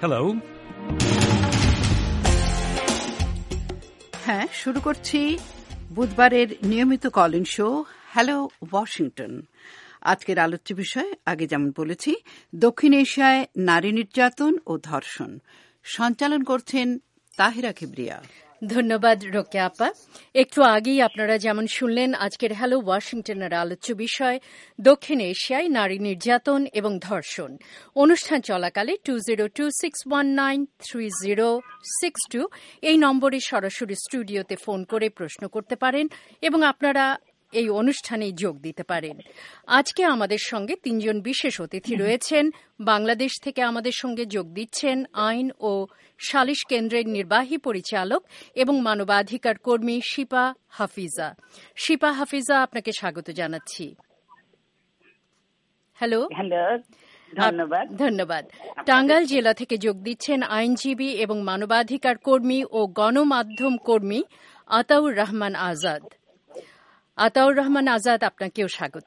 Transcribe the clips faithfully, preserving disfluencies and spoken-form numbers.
Hello. হ্যাঁ, শুরু করছি বুধবারের নিয়মিত কলিং শো হ্যালো ওয়াশিংটন। আজকের আলোচ্য বিষয় আগে যেমন বলেছি, দক্ষিণ এশিয়ায় নারী নির্যাতন ও ধর্ষণ। সঞ্চালন করছেন তাহিরা কিবরিয়া। ধন্যবাদ রোকেয়া আপা। একটু আগেই আপনারা যেমন শুনলেন, আজকের হ্যালো ওয়াশিংটনের আলোচ্য বিষয় দক্ষিণ এশিয়ায় নারী নির্যাতন এবং ধর্ষণ। অনুষ্ঠান চলাকালে two zero two six one nine three zero six two এই নম্বরে সরাসরি স্টুডিওতে ফোন করে প্রশ্ন করতে পারেন এবং আপনারা এই অনুষ্ঠানে যোগ দিতে পারেন। আজকে আমাদের সঙ্গে তিনজন বিশেষ অতিথি রয়েছেন। বাংলাদেশ থেকে আমাদের সঙ্গে যোগ দিচ্ছেন আইন ও সালিশ কেন্দ্রের নির্বাহী পরিচালক এবং মানবাধিকার কর্মী শিপা হাফিজা। শিপা হাফিজা, আপনাকে স্বাগত জানাচ্ছি। হ্যালো। হ্যালো, ধন্যবাদ। ধন্যবাদ। টাঙ্গাইল জেলা থেকে যোগ দিচ্ছেন আইনজীবী এবং মানবাধিকার কর্মী ও গণমাধ্যম কর্মী আতাউর রহমান আজাদ। আতাউর রহমান আজাদ, আপনাকেও স্বাগত।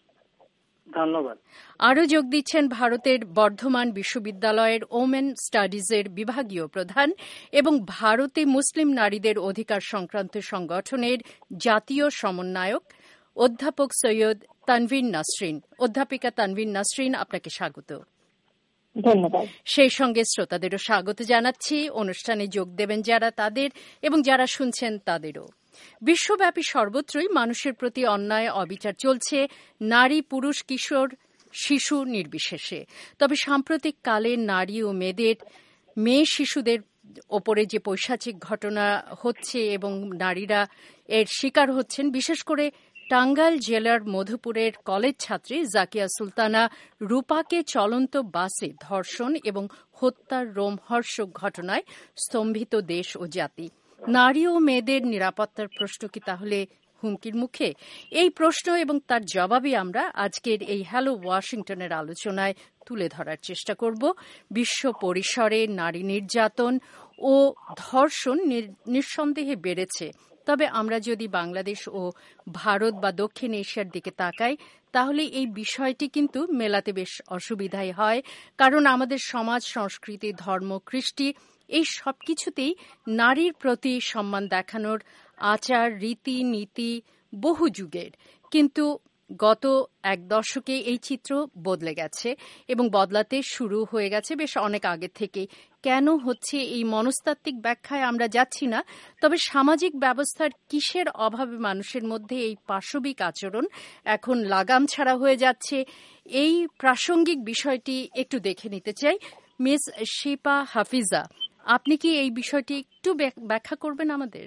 ধন্যবাদ। আরও যোগ দিচ্ছেন ভারতের বর্ধমান বিশ্ববিদ্যালয়ের ওমেন স্টাডিজের বিভাগীয় প্রধান এবং ভারতে মুসলিম নারীদের অধিকার সংক্রান্ত সংগঠনের জাতীয় সমন্বয়ক অধ্যাপক সৈয়দ তানভীর নাসরিন। অধ্যাপিকা তানভীর নাসরিন, আপনাকে স্বাগত। ধন্যবাদ। সেই সঙ্গে শ্রোতাদেরও স্বাগত জানাচ্ছি। অনুষ্ঠানে যোগ দেবেন যারা, তাদের এবং যারা শুনছেন তাদেরও। বিশ্বব্যাপী সর্বত্রই মানুষের প্রতি অন্যায় অবিচার চলছে, নারী, পুরুষ, কিশোর, শিশু নির্বিশেষে। তবে সাম্প্রতিক কালে নারী ও মেয়েদের মেয়ে শিশুদের ওপরে যে পৈশাচিক ঘটনা হচ্ছে এবং নারীরা এর শিকার হচ্ছেন, বিশেষ করে টাঙ্গাইল জেলার মধুপুরের কলেজ ছাত্রী জাকিয়া সুলতানা রূপাকে চলন্ত বাসে ধর্ষণ এবং হত্যার রোমহর্ষক ঘটনায় স্তম্ভিত দেশ ও জাতি। নারী ও মেয়েদের নিরাপত্তার প্রশ্ন কি তাহলে হুমকির মুখে? এই প্রশ্ন এবং তার জবাবই আমরা আজকের এই হ্যালো ওয়াশিংটনের আলোচনায় তুলে ধরার চেষ্টা করব। বিশ্ব পরিসরে নারী নির্যাতন ও ধর্ষণ নিঃসন্দেহে বেড়েছে। তবে আমরা যদি বাংলাদেশ ও ভারত বা দক্ষিণ এশিয়ার দিকে তাকাই, তাহলে এই বিষয়টি কিন্তু মেলাতে বেশ অসুবিধাই হয়। কারণ আমাদের সমাজ, সংস্কৃতি, ধর্ম, কৃষ্টি এই সব কিছুতেই নারীর প্রতি সম্মান দেখানোর আচার, রীতি, নীতি বহু যুগের। কিন্তু গত এক দশকে এই চিত্র বদলে গেছে এবং বদলাতে শুরু হয়ে গেছে বেশ অনেক আগে থেকে। কেন হচ্ছে এই মনস্তাত্ত্বিক ব্যাখ্যায় আমরা যাচ্ছি না, তবে সামাজিক ব্যবস্থার কিসের অভাবে মানুষের মধ্যে এই পাশবিক আচরণ এখন লাগাম ছাড়া হয়ে যাচ্ছে, এই প্রাসঙ্গিক বিষয়টি একটু দেখে নিতে চাই। মিস শিপা হাফিজা, আপনি কি এই বিষয়টি একটু ব্যাখ্যা করবেন আমাদের?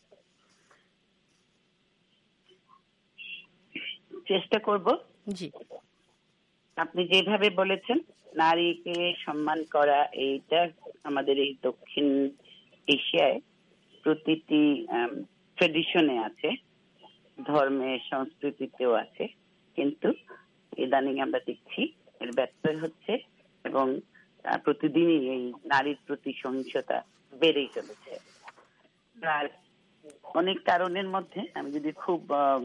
চেষ্টা করব। জি, আপনি যেভাবে বলেছেন নারীকে সম্মান করা, এইটা আমাদের এই দক্ষিণ এশিয়ায় প্রতিটি ট্রেডিশনে আছে, ধর্মে, সংস্কৃতিতেও আছে। কিন্তু ইদানিং আমরা দেখছি এর ব্যত্যয় হচ্ছে এবং প্রতিদিনই এই নারীর প্রতি সহিংসতা বেড়েই চলেছে। আর অনেক কারণের মধ্যে আমি যদি খুব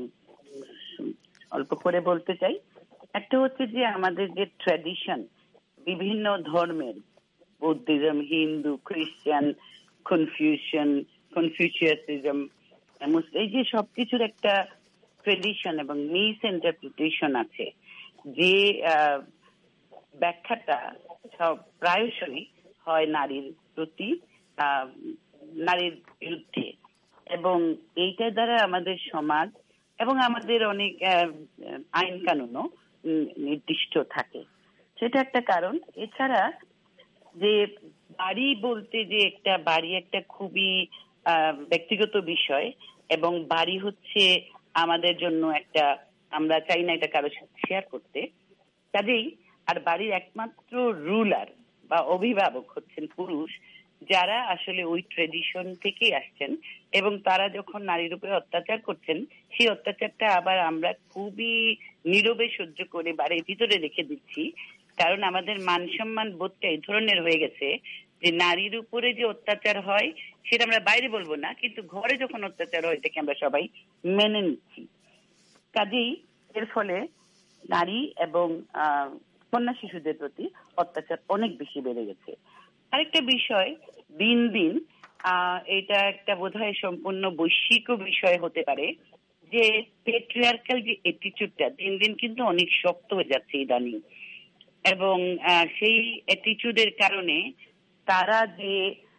অল্প করে বলতে চাই, একটা হচ্ছে যে আমাদের যে ট্র্যাডিশন, বিভিন্ন ধর্মের, বুদ্ধিজম, হিন্দু, খ্রিস্টান, কনফিউশন, কনফিউশিয়াসিজম, এই যে সবকিছুর একটা ট্র্যাডিশন এবং মিস ইন্টারপ্রিটেশন আছে, যে ব্যাখ্যাটা সব প্রায়শই হয় নারীর প্রতি, নারীর বিরুদ্ধে। এবং এইটার দ্বারা আমাদের সমাজ এবং আমাদের অনেক আইন কানুনও নির্দিষ্ট থাকে, সেটা একটা কারণ। এছাড়া যে বাড়ি বলতে যে একটা বাড়ি একটা খুবই ব্যক্তিগত বিষয় এবং বাড়ি হচ্ছে আমাদের জন্য একটা, আমরা চাই না এটা কারো সাথে শেয়ার করতে, কাজেই আর বাড়ির একমাত্র রুলার বা অভিভাবক হচ্ছেন পুরুষ, যারা আসলে ওই ট্রেডিশন থেকেই আসছেন এবং তারা যখন নারীর উপরে অত্যাচার করছেন, সেই অত্যাচারটা আবার আমরা খুবই নীরবে সহ্য করে বাড়ির ভিতরে রেখে দিচ্ছি। কারণ আমাদের মান সম্মান বোধটা এই ধরনের হয়ে গেছে যে নারীর উপরে যে অত্যাচার হয় সেটা আমরা বাইরে বলবো না, কিন্তু ঘরে যখন অত্যাচার হয় এটাকে আমরা সবাই মেনে নিচ্ছি। কাজেই এর ফলে নারী এবং আহ কন্যা শিশুদের প্রতি অত্যাচার অনেক বেশি বেড়ে গেছে। আরেকটা বিষয়, দিন দিন আহ এটা একটা বোধহয় সম্পূর্ণ বৈশ্বিক বিষয় হতে পারে, যে পেট্রিয়ার্কাল যে অ্যাটিটিউডটা দিন দিন কিন্তু অনেক শক্ত হয়ে যাচ্ছে ইদানিং। এবং সেই অ্যাটিটিউডের কারণে তারা যে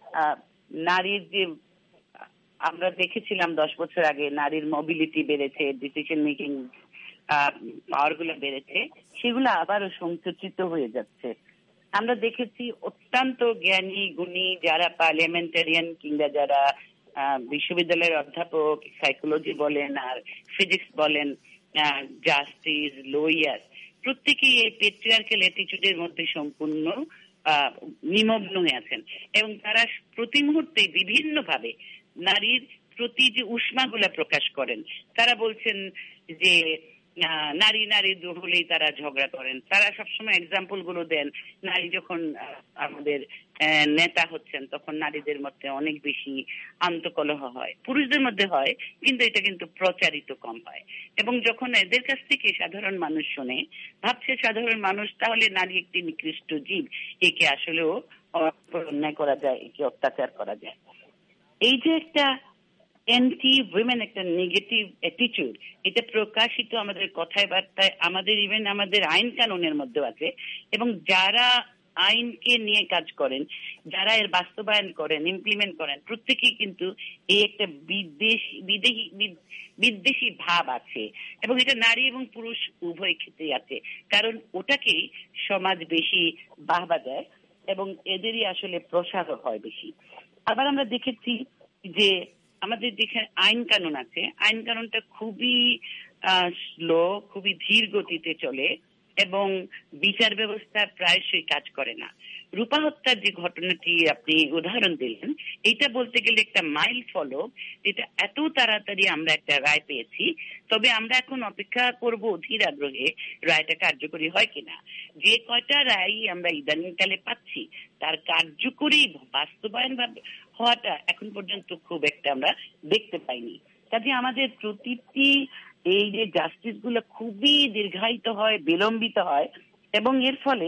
নারীর যে, আমরা দেখেছিলাম দশ বছর আগে নারীর মোবিলিটি বেড়েছে, ডিসিশন মেকিং পাওয়ার গুলো বেড়েছে, সেগুলো আবারও সংকুচিত হয়ে যাচ্ছে। আমরা দেখেছি অত্যন্ত জ্ঞানী গুণী যারা পার্লামেন্টারিয়ান কিংবা যারা বিশ্ববিদ্যালয়ের অধ্যাপক, সাইকোলজি বলেন আর ফিজিক্স বলেন, জাস্টিস, লয়ার, প্রত্যেকেই এই পেট্রিয়ার্কাল অ্যাটিটিউডের মধ্যে সম্পূর্ণ নিমগ্ন হয়ে আছেন এবং তারা প্রতি মুহূর্তে বিভিন্ন ভাবে নারীর প্রতি যে উষ্মাগুলা প্রকাশ করেন। তারা বলছেন যে নারী নারী হলেই তারা ঝগড়া করেন। তারা সবসময় এক্সাম্পল গুলো দেন, নারী যখন আমাদের নেতা হচ্ছেন তখন নারীদের মধ্যে অনেক বেশি আন্তকলহ হয়, পুরুষদের মধ্যে হয় কিন্তু এটা কিন্তু প্রচারিত কম হয়। এবং যখন এদের কাছ থেকে সাধারণ মানুষ শোনে, ভাবছে সাধারণ মানুষ তাহলে নারী একটি নিকৃষ্ট জীব, একে আসলেও অন্যায় করা যায়, একে অত্যাচার করা যায়। এই যে একটা অ্যান্টি উইমেন একটা নেগেটিভ অ্যাটিটিউড, এটা প্রকাশিত আমাদের কথায় বার্তায়, আমাদের ইভেন আমাদের আইন কানুনের মধ্যে আছে। এবং যারা আইনকে নিয়ে কাজ করেন, যারা এর বাস্তবায়ন করেন, ইমপ্লিমেন্ট করেন, প্রত্যেকেই কিন্তু এই একটা বিদেশি বিদেশি বিদ্বেষী ভাব আছে এবং এটা নারী এবং পুরুষ উভয় ক্ষেত্রেই আছে, কারণ ওটাকেই সমাজ বেশি বাহবা দেয় এবং এদেরই আসলে প্রসার হয় বেশি। আবার আমরা দেখেছি যে আমাদের যেখানে আইন কানুন আছে, আইন কানুনটা খুবই স্লো, খুবই ধীর গতিতে চলে এবং বিচার ব্যবস্থা প্রায়শই কাজ করে না। রূপা হত্যার যে ঘটনাটি আপনি উদাহরণ দিলেন, এটা বলতে গেলে একটা মাইল ফলো, এটা এত তাড়াতাড়ি আমরা একটা রায় পেয়েছি। তবে আমরা এখন অপেক্ষা করব অধীর আগ্রহে রায়টা কার্যকরী হয় কিনা। যে কয়টা রায় আমরা ইদানিংকালে পাচ্ছি তার কার্যকরী বাস্তবায়ন হওয়াটা এখন পর্যন্ত খুব একটা আমরা দেখতে পাইনি। কাজে আমাদের প্রতিটি এই যে জাস্টিস গুলো খুবই দীর্ঘায়িত হয়, বিলম্বিত হয় এবং এর ফলে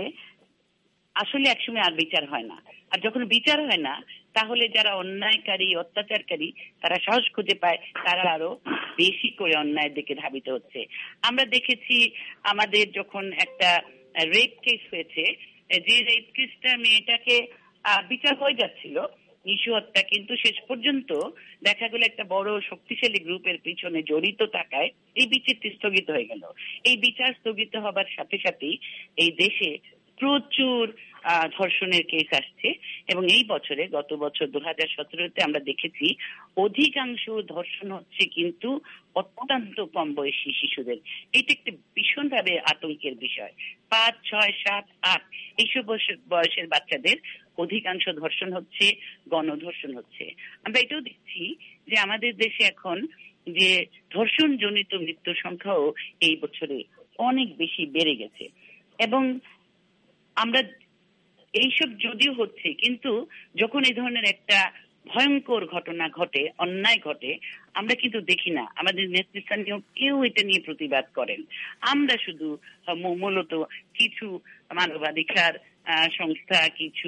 আসলে একসময় আর বিচার হয় না। আর যখন বিচার হয় না, তাহলে যারা অন্যায়কারী, অত্যাচারকারী, তারা সাহস খুঁজে পায়, তারা আরো বেশি করে অন্যায়ের দিকে ধাবিত হচ্ছে। আমরা দেখেছি আমাদের যখন একটা রেপ কেস হয়েছে, যে রেপ কেসটা মেয়েটাকে বিচার হয়ে যাচ্ছিল, নিশু হত্যা, কিন্তু শেষ পর্যন্ত দেখা গেল একটা বড় শক্তিশালী গ্রুপের পিছনে জড়িত থাকায় এই বিচারটি স্থগিত হয়ে গেল। এই বিচার স্থগিত হবার সাথে সাথেই এই দেশে প্রচুর ধর্ষণের কেস আসছে এবং এই বছরে, গত বছর দু হাজার সতেরোতে আমরা দেখেছি অধিকাংশ ধর্ষণ হচ্ছে কিন্তু অত্যন্ত কম বয়সী শিশুদের। এটা একটা ভীষণভাবে আতঙ্কের বিষয়। পাঁচ, ছয়, সাত, আট এইসব বয়সের বাচ্চাদের অধিকাংশ ধর্ষণ হচ্ছে, গণধর্ষণ হচ্ছে। আমরা এটাও দেখছি যে আমাদের দেশে এখন যে ধর্ষণ জনিত মৃত্যুর সংখ্যাও এই বছরে অনেক বেশি বেড়ে গেছে। এবং আমরা এইসব যদিও হচ্ছে, কিন্তু যখন এই ধরনের একটা ভয়ঙ্কর ঘটনা ঘটে, অন্যায় ঘটে, আমরা কিন্তু দেখি না আমাদের নেতৃস্থানীয় কেউ এটা নিয়ে প্রতিবাদ করেন। আমরা শুধু মূলত কিছু মানবাধিকার সংস্থা, কিছু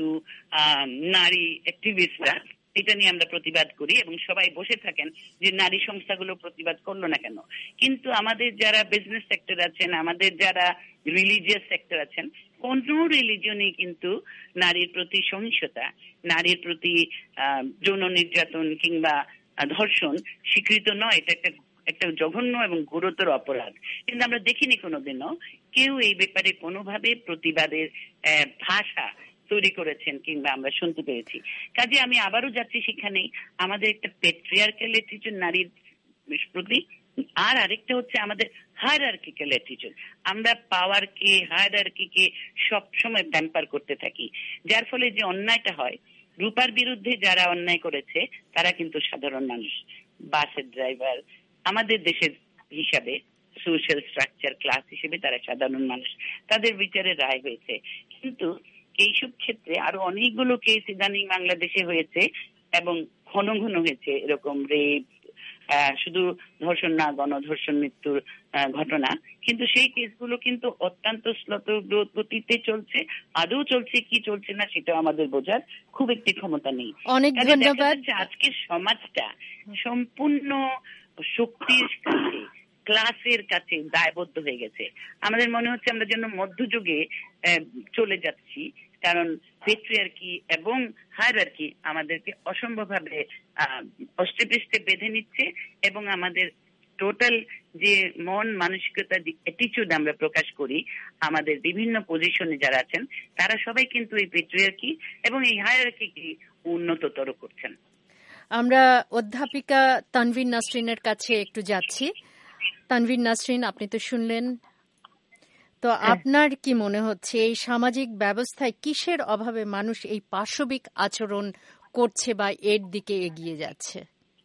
নারী অ্যাক্টিভিস্টরা এটা নিয়ে আমরা প্রতিবাদ করি এবং সবাই বসে থাকেন যে নারী সংস্থাগুলো প্রতিবাদ করলো না কেন। কিন্তু আমাদের যারা বিজনেস সেক্টর আছেন, আমাদের যারা রিলিজিয়াস সেক্টর আছেন, কোন রিলিজনই কিন্তু নারীর প্রতি সহিংসতা, নারীর প্রতি যৌন নির্যাতন কিংবা ধর্ষণ স্বীকৃত নয়। এটা একটা একটা জঘন্য এবং গুরুতর অপরাধ। কিন্তু আমরা দেখিনি কোনোদিনও কেউ এই ব্যাপারে কোনোভাবে প্রতিবাদের ভাষা তৈরি করেছেন কিংবা আমরা শুনতে পেরেছি। কাজে আমি আবারও যাচ্ছি সেখানে, আমাদের একটা পেট্রিয়ার্কাল অ্যাটিটিউড নারীর প্রতি, আর আরেকটা হচ্ছে আমাদের হায়ারার্কিক্যাল অ্যাটিটিউড। আমরা পাওয়ারকে, হায়ারার্কিকে সবসময় প্যাম্পার করতে থাকি, যার ফলে যে অন্যায়টা হয়, রূপার বিরুদ্ধে যারা অন্যায় করেছে তারা কিন্তু সাধারণ মানুষ, বাসের ড্রাইভার, আমাদের দেশের হিসাবে সোশ্যাল স্ট্রাকচার ক্লাস হিসেবে তারা সাধারণ মানুষ, তাদের বিচারে রায় হয়েছে। কিন্তু এইসব ক্ষেত্রে আরো অনেকগুলো কেস ইদানিং বাংলাদেশে হয়েছে এবং ঘন ঘন হয়েছে, এরকম রেপ, শুধু ধর্ষণ না, গণধর্ষণ মৃত্যুর ঘটনা, কিন্তু সেই কেসগুলো কিন্তু অত্যন্ত শ্লথ গতিতে চলছে। আদৌ চলছে কি চলছে না সেটাও আমাদের বোঝার খুব একটি ক্ষমতা নেই। অনেক ধন্যবাদ। আজকের সমাজটা সম্পূর্ণ শক্তির কাছে, ক্লাসের কাছে দায়বদ্ধ হয়ে গেছে। আমাদের মনে হচ্ছে আমরা যেন মধ্যযুগে চলে যাচ্ছি, কারণ পেট্রিয়ার্কি এবং হায়ারার্কি আমাদেরকে অসম্ভবভাবে অষ্টে পৃষ্ঠে বেঁধে নিচ্ছে এবং আমাদের টোটাল যে মন মানসিকতা, অ্যাটিটিউড আমরা প্রকাশ করি আমাদের বিভিন্ন পজিশনে যারা আছেন, তারা সবাই কিন্তু এই পেট্রিয়ার্কি এবং এই হায়ারার্কিকে উন্নততর করছেন। আমরা অধ্যাপিকা তানভীর নাসরিনের কাছে একটু যাচ্ছি। তানভীর নাসরিন, আপনি তো শুনলেন, তো আপনার কি মনে হচ্ছে এই সামাজিক ব্যবস্থায় কিসের অভাবে মানুষ এই পাশবিক আচরণ করছে বা এর দিকে এগিয়ে যাচ্ছে?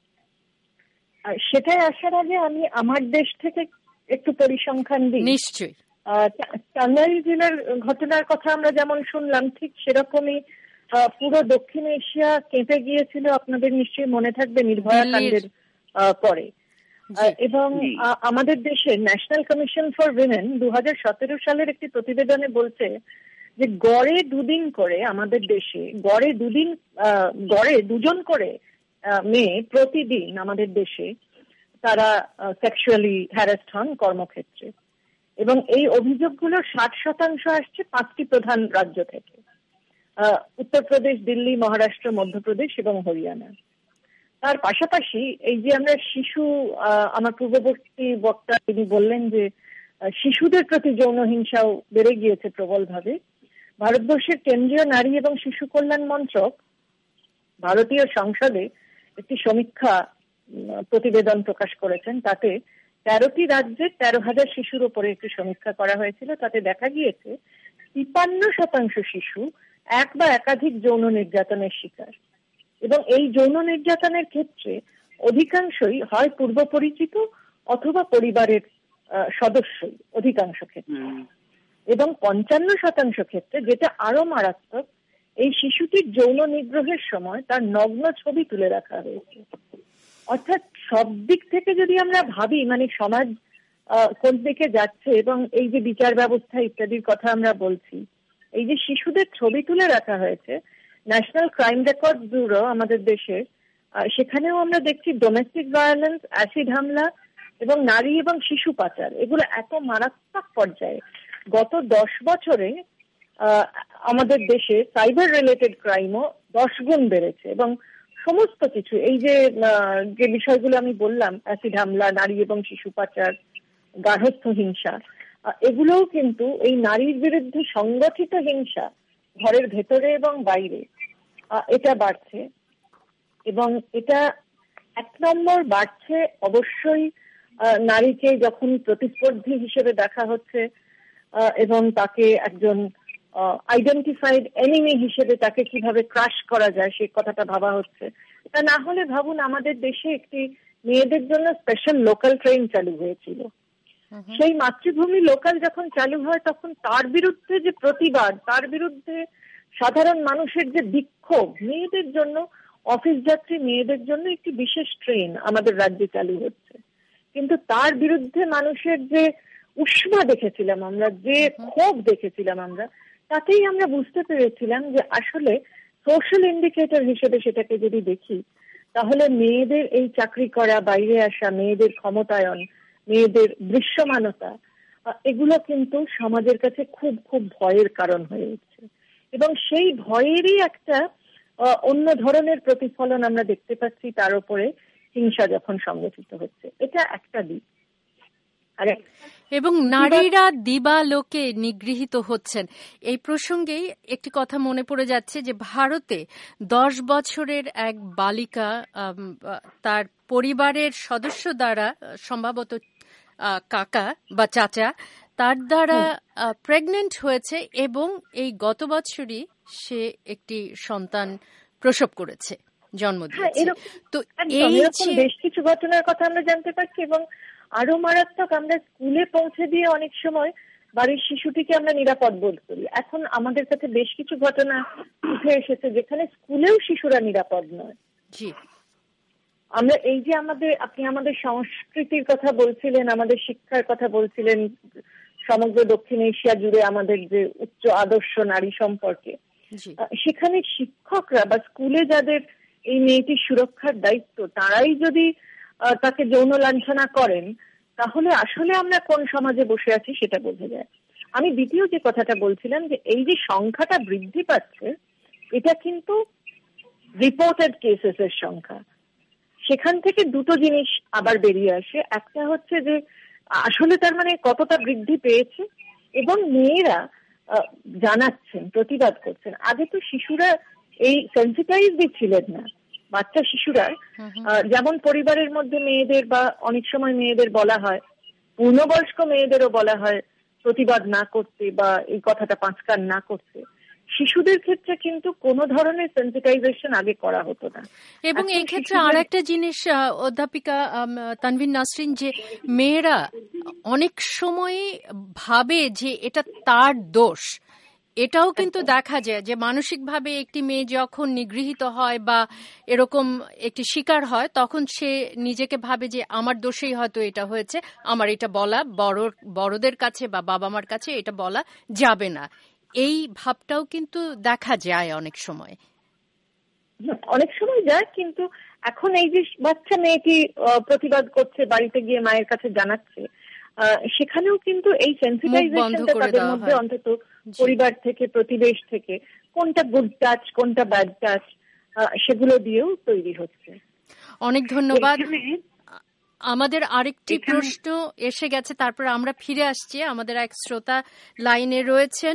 সেটাই আসার আগে আমি আমার দেশ থেকে একটু পরিসংখ্যান দিই। নিশ্চয়ই। টাঙ্গাইল জেলার ঘটনার কথা আমরা যেমন শুনলাম, ঠিক সেরকমই পুরো দক্ষিণ এশিয়া কেঁপে গিয়েছিল। আপনাদের নিশ্চয়ই মনে থাকবে নির্ভয়া কাণ্ডের পরে। এবং আমাদের দেশের ন্যাশনাল কমিশন ফর উইমেন দু হাজার সতেরো সালের একটি প্রতিবেদনে বলছে যে গড়ে দুদিন করে আমাদের দেশে গড়ে দুদিন গড়ে দুজন করে মেয়ে প্রতিদিন আমাদের দেশে তারা সেক্সুয়ালি হ্যারাসড হন কর্মক্ষেত্রে। এবং এই অভিযোগগুলোর ষাট শতাংশ আসছে পাঁচটি প্রধান রাজ্য থেকে, উত্তরপ্রদেশ, দিল্লি, মহারাষ্ট্র, মধ্যপ্রদেশ এবং হরিয়ানা। তার পাশাপাশি এই যে আমরা শিশু, আমার পূর্ববর্তী বক্তা তিনি বললেন যে শিশুদের প্রতি যৌন হিংসাও বেড়ে গিয়েছে প্রবলভাবে। ভারতবর্ষের কেন্দ্রীয় নারী এবং শিশু কল্যাণ মন্ত্রক ভারতীয় সংসদে একটি সমীক্ষা প্রতিবেদন প্রকাশ করেছেন। তাতে তেরোটি রাজ্যে তেরো হাজার শিশুর উপরে একটি সমীক্ষা করা হয়েছিল। তাতে দেখা গিয়েছে তিপ্পান্ন শতাংশ শিশু এক বা একাধিক যৌন নির্যাতনের শিকার। এবং এই যৌন নির্যাতনের ক্ষেত্রে অধিকাংশই হয় পূর্ব পরিচিত অথবা পরিবারের সদস্যই অধিকাংশ ক্ষেত্রে। এবং পঞ্চান্ন শতাংশ ক্ষেত্রে, যেটা আরো মারাত্মক, এই শিশুটির যৌন নিগ্রহের সময় তার নগ্ন ছবি তুলে রাখা হয়েছে। অর্থাৎ সব দিক থেকে যদি আমরা ভাবি, মানে সমাজ কোন দিকে যাচ্ছে এবং এই যে বিচার ব্যবস্থা ইত্যাদির কথা আমরা বলছি, এই যে শিশুদের ছবি তুলে রাখা হয়েছে, ন্যাশনাল ক্রাইম রেকর্ড ব্যুরো আমাদের দেশে, সেখানেও আমরা দেখছি ডোমেস্টিক ভায়োলেন্স, অ্যাসিড হামলা এবং নারী এবং শিশু পাচার, এগুলো এত মারাত্মক পর্যায়ে গত দশ বছরে আমাদের দেশে সাইবার রিলেটেড ক্রাইমও দশ গুণ বেড়েছে। এবং সমস্ত কিছু এই যে যে বিষয়গুলো আমি বললাম, অ্যাসিড হামলা, নারী এবং শিশু পাচার, গার্হস্থ্য হিংসা, এগুলোও কিন্তু এই নারীর বিরুদ্ধে সংগঠিত হিংসা ঘরের ভেতরে এবং বাইরে, এটা বাড়ছে। এবং এটা এক নম্বর বাড়ছে অবশ্যই নারীকে যখন প্রতিস্পর্ধী হিসেবে দেখা হচ্ছে এবং তাকে একজন আইডেন্টিফাইড এনিমি হিসেবে তাকে কিভাবে ক্রাশ করা যায় সেই কথাটা ভাবা হচ্ছে। তা না হলে ভাবুন, আমাদের দেশে একটি মেয়েদের জন্য স্পেশাল লোকাল ট্রেন চালু হয়েছিল। সেই মাতৃভূমি লোকাল যখন চালু হয় তখন তার বিরুদ্ধে যে প্রতিবাদ, তার বিরুদ্ধে সাধারণ মানুষের যে বিক্ষোভ, মেয়েদের জন্য, অফিস যাত্রী মেয়েদের জন্য একটি বিশেষ ট্রেন আমাদের রাজ্যে চালু হচ্ছে। কিন্তু তার বিরুদ্ধে মানুষের যে উষ্মা দেখেছিলাম আমরা, যে ক্ষোভ দেখেছিলাম আমরা, তাতেই আমরা বুঝতে পেরেছিলাম যে আসলে সোশ্যাল ইন্ডিকেটর হিসেবে সেটাকে যদি দেখি, তাহলে মেয়েদের এই চাকরি করা, বাইরে আসা, মেয়েদের ক্ষমতায়ন, মেয়েদের দৃশ্যমানতা, এগুলো কিন্তু সমাজের কাছে খুব খুব ভয়ের কারণ হয়ে উঠছে। এবং সেই ভয়েরই একটা অন্য ধরনের প্রতিফলন আমরা দেখতে পাচ্ছি তার উপরে হিংসা যখন সংগঠিত হচ্ছে। এটা একটা দিক। এবং নারীরা দিবালোকে নিগৃহীত হচ্ছেন। এই প্রসঙ্গেই একটি কথা মনে পড়ে যাচ্ছে যে ভারতে দশ বছরের এক বালিকা তার পরিবারের সদস্য দ্বারা, সম্ভবত কাকা বা চাচা, তার দ্বারা প্রেগনেন্ট হয়েছে এবং এই গত বছরই সে একটি সন্তান প্রসব করেছে, জন্ম দিয়েছে। তো এই বেশ কিছু ঘটনার কথা আমরা জানতে পারছি। এবং আরো মারাত্মক, আমরা স্কুলে পৌঁছে দিয়ে অনেক সময় বাড়ির শিশুটিকে আমরা নিরাপদ বোধ করি। এখন আমাদের কাছে বেশ কিছু ঘটনা উঠে এসেছে যেখানে স্কুলেও শিশুরা নিরাপদ নয়। জি। আমরা এই যে আমাদের, আপনি আমাদের সংস্কৃতির কথা বলছিলেন, আমাদের শিক্ষার কথা বলছিলেন, সমগ্র দক্ষিণ এশিয়া জুড়ে আমাদের যে উচ্চ আদর্শ নারী সম্পর্কে, সেখানে শিক্ষকরা বা স্কুলে যাদের এই মেয়েটির সুরক্ষার দায়িত্ব, তারাই যদি তাকে যৌন লাঞ্ছনা করেন, তাহলে আসলে আমরা কোন সমাজে বসে আছি সেটা বোঝা যায়। আমি দ্বিতীয় যে কথাটা বলছিলাম, যে এই যে সংখ্যাটা বৃদ্ধি পাচ্ছে, এটা কিন্তু রিপোর্টেড কেসেস এর সংখ্যা। সেখান থেকে দুটো জিনিস আবার বেরিয়ে আসে। একটা হচ্ছে যে আসলে তার মানে কতটা বৃদ্ধি পেয়েছে, এবং মেয়েরা জানাচ্ছেন, প্রতিবাদ করছেন। আগে তো শিশুরা এই সেন্সিটাইজড ছিলেন না, বাচ্চা শিশুরা যেমন পরিবারের মধ্যে মেয়েদের বা অনেক সময় মেয়েদের বলা হয়, পূর্ণবয়স্ক মেয়েদেরও বলা হয় প্রতিবাদ না করতে বা এই কথাটা পাঁচকান না করতে, শিশুদের ক্ষেত্রে কিন্তু কোনো ধরনের সেন্সিটাইজেশন আগে করা হতো না। এবং এই ক্ষেত্রে আর একটা জিনিস অধ্যাপিকা তানভীর নাসরিন, যে মেয়েরা অনেক সময় ভাবে যে এটা তার দোষ। এটাও কিন্তু দেখা যায় যে মানসিকভাবে একটি মেয়ে যখন নিগৃহীত হয় বা এরকম একটি শিকার হয়, তখন সে নিজেকে ভাবে যে আমার দোষেই হয়তো এটা হয়েছে, আমার এটা বলা বড় বড়দের কাছে বা বাবা মার কাছে এটা বলা যাবে না। এই ভাবটাও কিন্তু দেখা যায় অনেক সময়। অনেক সময় যায়, কিন্তু এখন এই যে বাচ্চা মেয়েটি প্রতিবাদ করছে, বাড়িতে গিয়ে মায়ের কাছে জানাচ্ছে, সেখানেও কিন্তু এই সেন্সিটাইজেশনটা তাদের মধ্যে, অন্তত পরিবার থেকে, প্রতিবেশ থেকে, কোনটা গুড টাচ কোনটা ব্যাড টাচ, সেগুলো দিয়েও তৈরি হচ্ছে। অনেক ধন্যবাদ। আমাদের আরেকটি প্রশ্ন এসে গেছে, তারপর আমরা ফিরে আসছি। আমাদের এক শ্রোতা লাইনে রয়েছেন,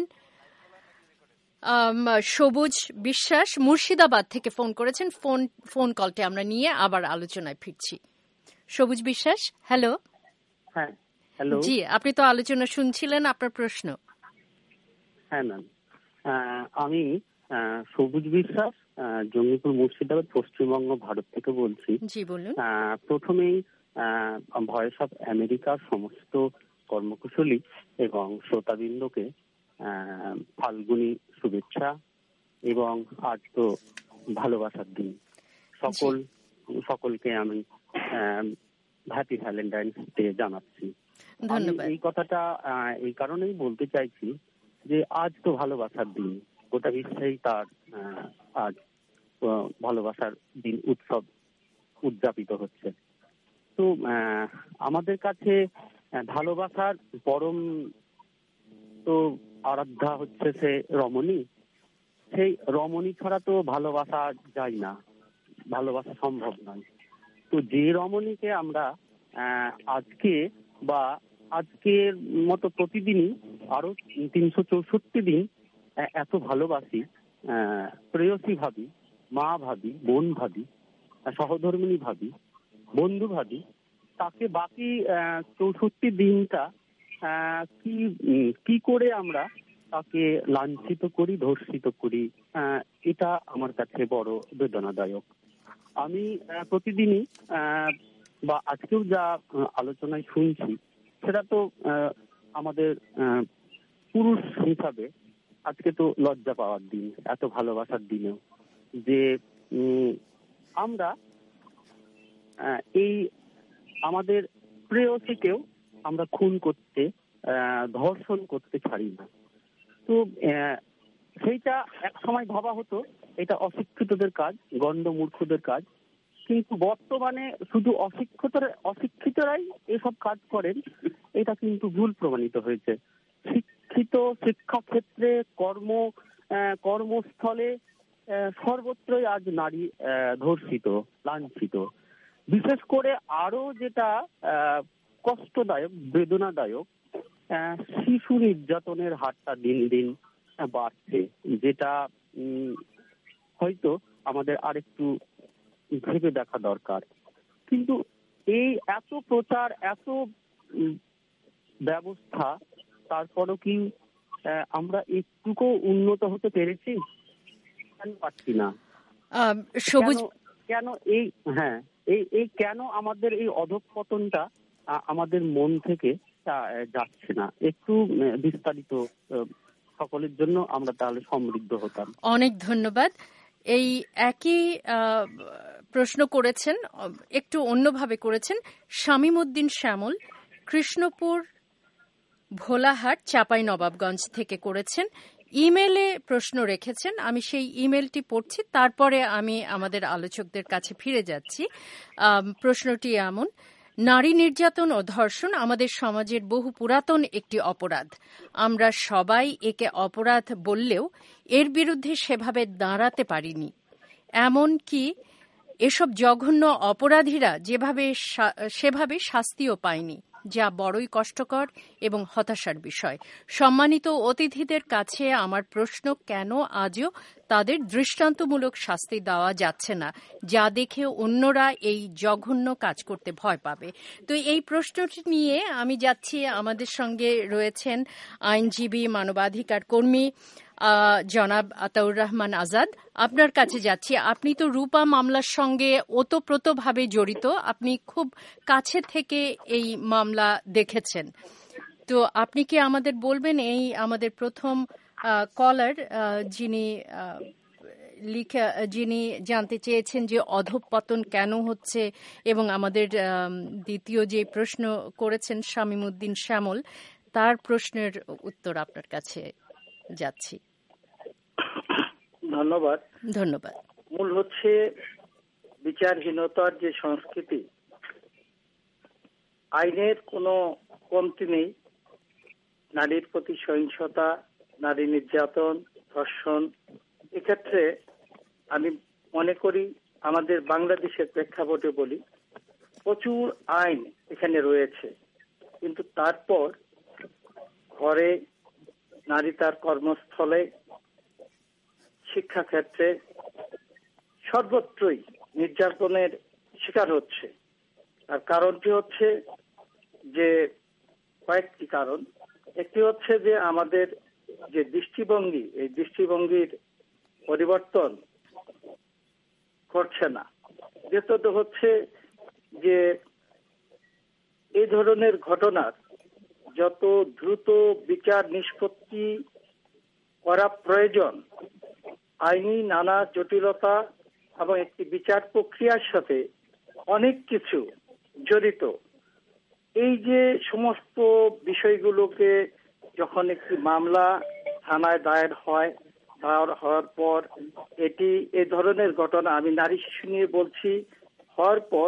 সবুজ বিশ্বাস মুর্শিদাবাদ থেকে ফোন করেছেন। ফোন ফোন কলটি আমরা নিয়ে আবার আলোচনায় ফিরছি। সবুজ বিশ্বাস, হ্যালো। হ্যাঁ, হ্যালো। জি, আপনি তো আলোচনা শুনছিলেন, আপনার প্রশ্ন। হ্যাঁ ম্যাম, আমি সবুজ বিশ্বাস, জঙ্গিপুর মুর্শিদাবাদ, পশ্চিমবঙ্গ, ভারত থেকে বলছি। জি বলুন। প্রথমেই ভয়েস অফ আমেরিকার সমস্ত কর্মকুশলী এবং শ্রোতাবৃন্দকে ফাল্গুনী শুভেচ্ছা, এবং আজ তো ভালোবাসার দিন, সকল সকলকে আমি হ্যাপি ভ্যালেন্টাইন্স ডে জানাচ্ছি। ধন্যবাদ। এই কথাটা এই কারণেই বলতে চাইছি যে আজ তো ভালোবাসার দিন, গোটা বিশ্বেই তার আজ ভালোবাসার দিন উৎসব উদযাপিত হচ্ছে। তো আমাদের কাছে ভালোবাসার পরম তো আরাধ্যা হচ্ছে সে রমণী। সেই রমণী ছাড়া তো ভালোবাসা যায় না, ভালোবাসা সম্ভব নয়। তো যে রমণীকে আমরা আজকে বা আজকের মতো প্রতিদিনই আরো তিনশো চৌষট্টি দিন এত ভালোবাসি, প্রেয়সী ভাবি, মা ভাবি, বোন ভাবি, সহধর্মিণী ভাবি, বন্ধু ভাবি, তাকে বাকি চৌষট্টি দিনটা কি কি করে আমরা তাকে লাঞ্ছিত করি, ধর্ষিত করি, এটা আমার কাছে বড় বেদনাদায়ক। আমি প্রতিদিনই বা আজকেও যা আলোচনায় শুনছি, সেটা তো আমাদের পুরুষ হিসাবে আজকে তো লজ্জা পাওয়ার দিন, এত ভালোবাসার দিনেও, যে আমরা এই আমাদের প্রেয়সীকেও আমরা খুন করতে, ধর্ষণ করতে ছাড়ি না। তো সেইটা এক সময় ভাবা হতো এটা অশিক্ষিতদের কাজ, গণ্ড মূর্খদের কাজ, কিন্তু বর্তমানে শুধু অশিক্ষিত অশিক্ষিতরাই এসব কাজ করেন, এটা কিন্তু ভুল প্রমাণিত হয়েছে। শিক্ষিত, শিক্ষাক্ষেত্রে, কর্ম কর্মস্থলে সর্বত্রই আজ নারী ধর্ষিত, লাঞ্ছিত। বিশেষ করে আরো যেটা কষ্টদায়ক, বেদনাদায়ক, শিশু নির্যাতনের হারটা দিন দিন বাড়ছে, যেটা হয়তো আমাদের আরেকটু ভেবে দেখা দরকার। কিন্তু এই এত প্রচার, এত ব্যবস্থা, তারপরও কি আমরা একটুকু উন্নত হতে পেরেছি? কেন পারছি না? সবুজ কেন এই হ্যাঁ এই এই কেন আমাদের এই অধঃপতনটা আমাদের মন থেকে যাচ্ছে না? একটু বিস্তারিত সকলের জন্য আমরা তাহলে সমৃদ্ধ হতাম। অনেক ধন্যবাদ। এই একই প্রশ্ন করেছেন, একটু অন্যভাবে করেছেন শামীমউদ্দিন শ্যামল, কৃষ্ণপুর ভোলাহাট চাঁপাই নবাবগঞ্জ থেকে করেছেন। ইমেলে প্রশ্ন রেখেছেন, আমি সেই ইমেলটি পড়ছি, তারপরে আমি আমাদের আলোচকদের কাছে ফিরে যাচ্ছি। প্রশ্নটি এমন: নারী নির্যাতন ও ধর্ষণ আমাদের সমাজের বহু পুরাতন একটি অপরাধ। আমরা সবাই একে অপরাধ বললেও এর বিরুদ্ধে সেভাবে দাঁড়াতে পারিনি। এমন কি এসব জঘন্য অপরাধীরা যেভাবে সেভাবে শাস্তিও পায়নি, যা বড়ই কষ্টকর এবং হতাশার বিষয়। সম্মানিত অতিথিদের কাছে আমার প্রশ্ন, কেন আজও তাদের দৃষ্টান্তমূলক শাস্তি দেওয়া যাচ্ছে না, যা দেখে অন্যরা এই জঘন্য কাজ করতে ভয় পাবে? তো এই প্রশ্নটি নিয়ে আমি যাচ্ছি, আমাদের সঙ্গে রয়েছেন আইনজীবী, মানবাধিকার কর্মী জনাব আতাউর রহমান আজাদ। আপনার কাছে যাচ্ছি। আপনি তো রূপা মামলার সঙ্গে ওতপ্রোতভাবে জড়িত, আপনি খুব কাছে থেকে এই মামলা দেখেছেন। তো আপনি কি আমাদের বলবেন, এই আমাদের প্রথম কলার যিনি লিখে যিনি জানতে চেয়েছেন যে অধঃপতন কেন হচ্ছে, এবং আমাদের দ্বিতীয় যে প্রশ্ন করেছেন শামীমউদ্দিন শ্যামল, তার প্রশ্নের উত্তর আপনার কাছে যাচ্ছি। ধন্যবাদ। ধন্যবাদ। মূল হচ্ছে বিচারহীনতার যে সংস্কৃতি, আইনের কোনো কমতি নেই। নারীর প্রতি সহিংসতা, নারী নির্যাতন, ধর্ষণ, এক্ষেত্রে আমি মনে করি আমাদের বাংলাদেশের প্রেক্ষাপটে বলি, প্রচুর আইন এখানে রয়েছে, কিন্তু তারপর ঘরে, নারী তার কর্মস্থলে, শিক্ষাক্ষেত্রে সর্বত্রই নির্যাতনের শিকার হচ্ছে। আর কারণটি হচ্ছে যে কয়েকটি কারণ। একটি হচ্ছে যে আমাদের যে দৃষ্টিভঙ্গি, এই দৃষ্টিভঙ্গির পরিবর্তন ঘটছে না। দ্বিতীয়ত হচ্ছে যে এই ধরনের ঘটনার যত দ্রুত বিচার নিষ্পত্তি করা প্রয়োজন, আইনি নানা জটিলতা এবং একটি বিচার প্রক্রিয়ার সাথে অনেক কিছু জড়িত। এই যে সমস্ত বিষয়গুলোকে যখন একটি মামলা থানায় দায়ের হয়, দায়ের হওয়ার পর এটি এই ধরনের ঘটনা, আমি নারী শিশু নিয়ে বলছি, হওয়ার পর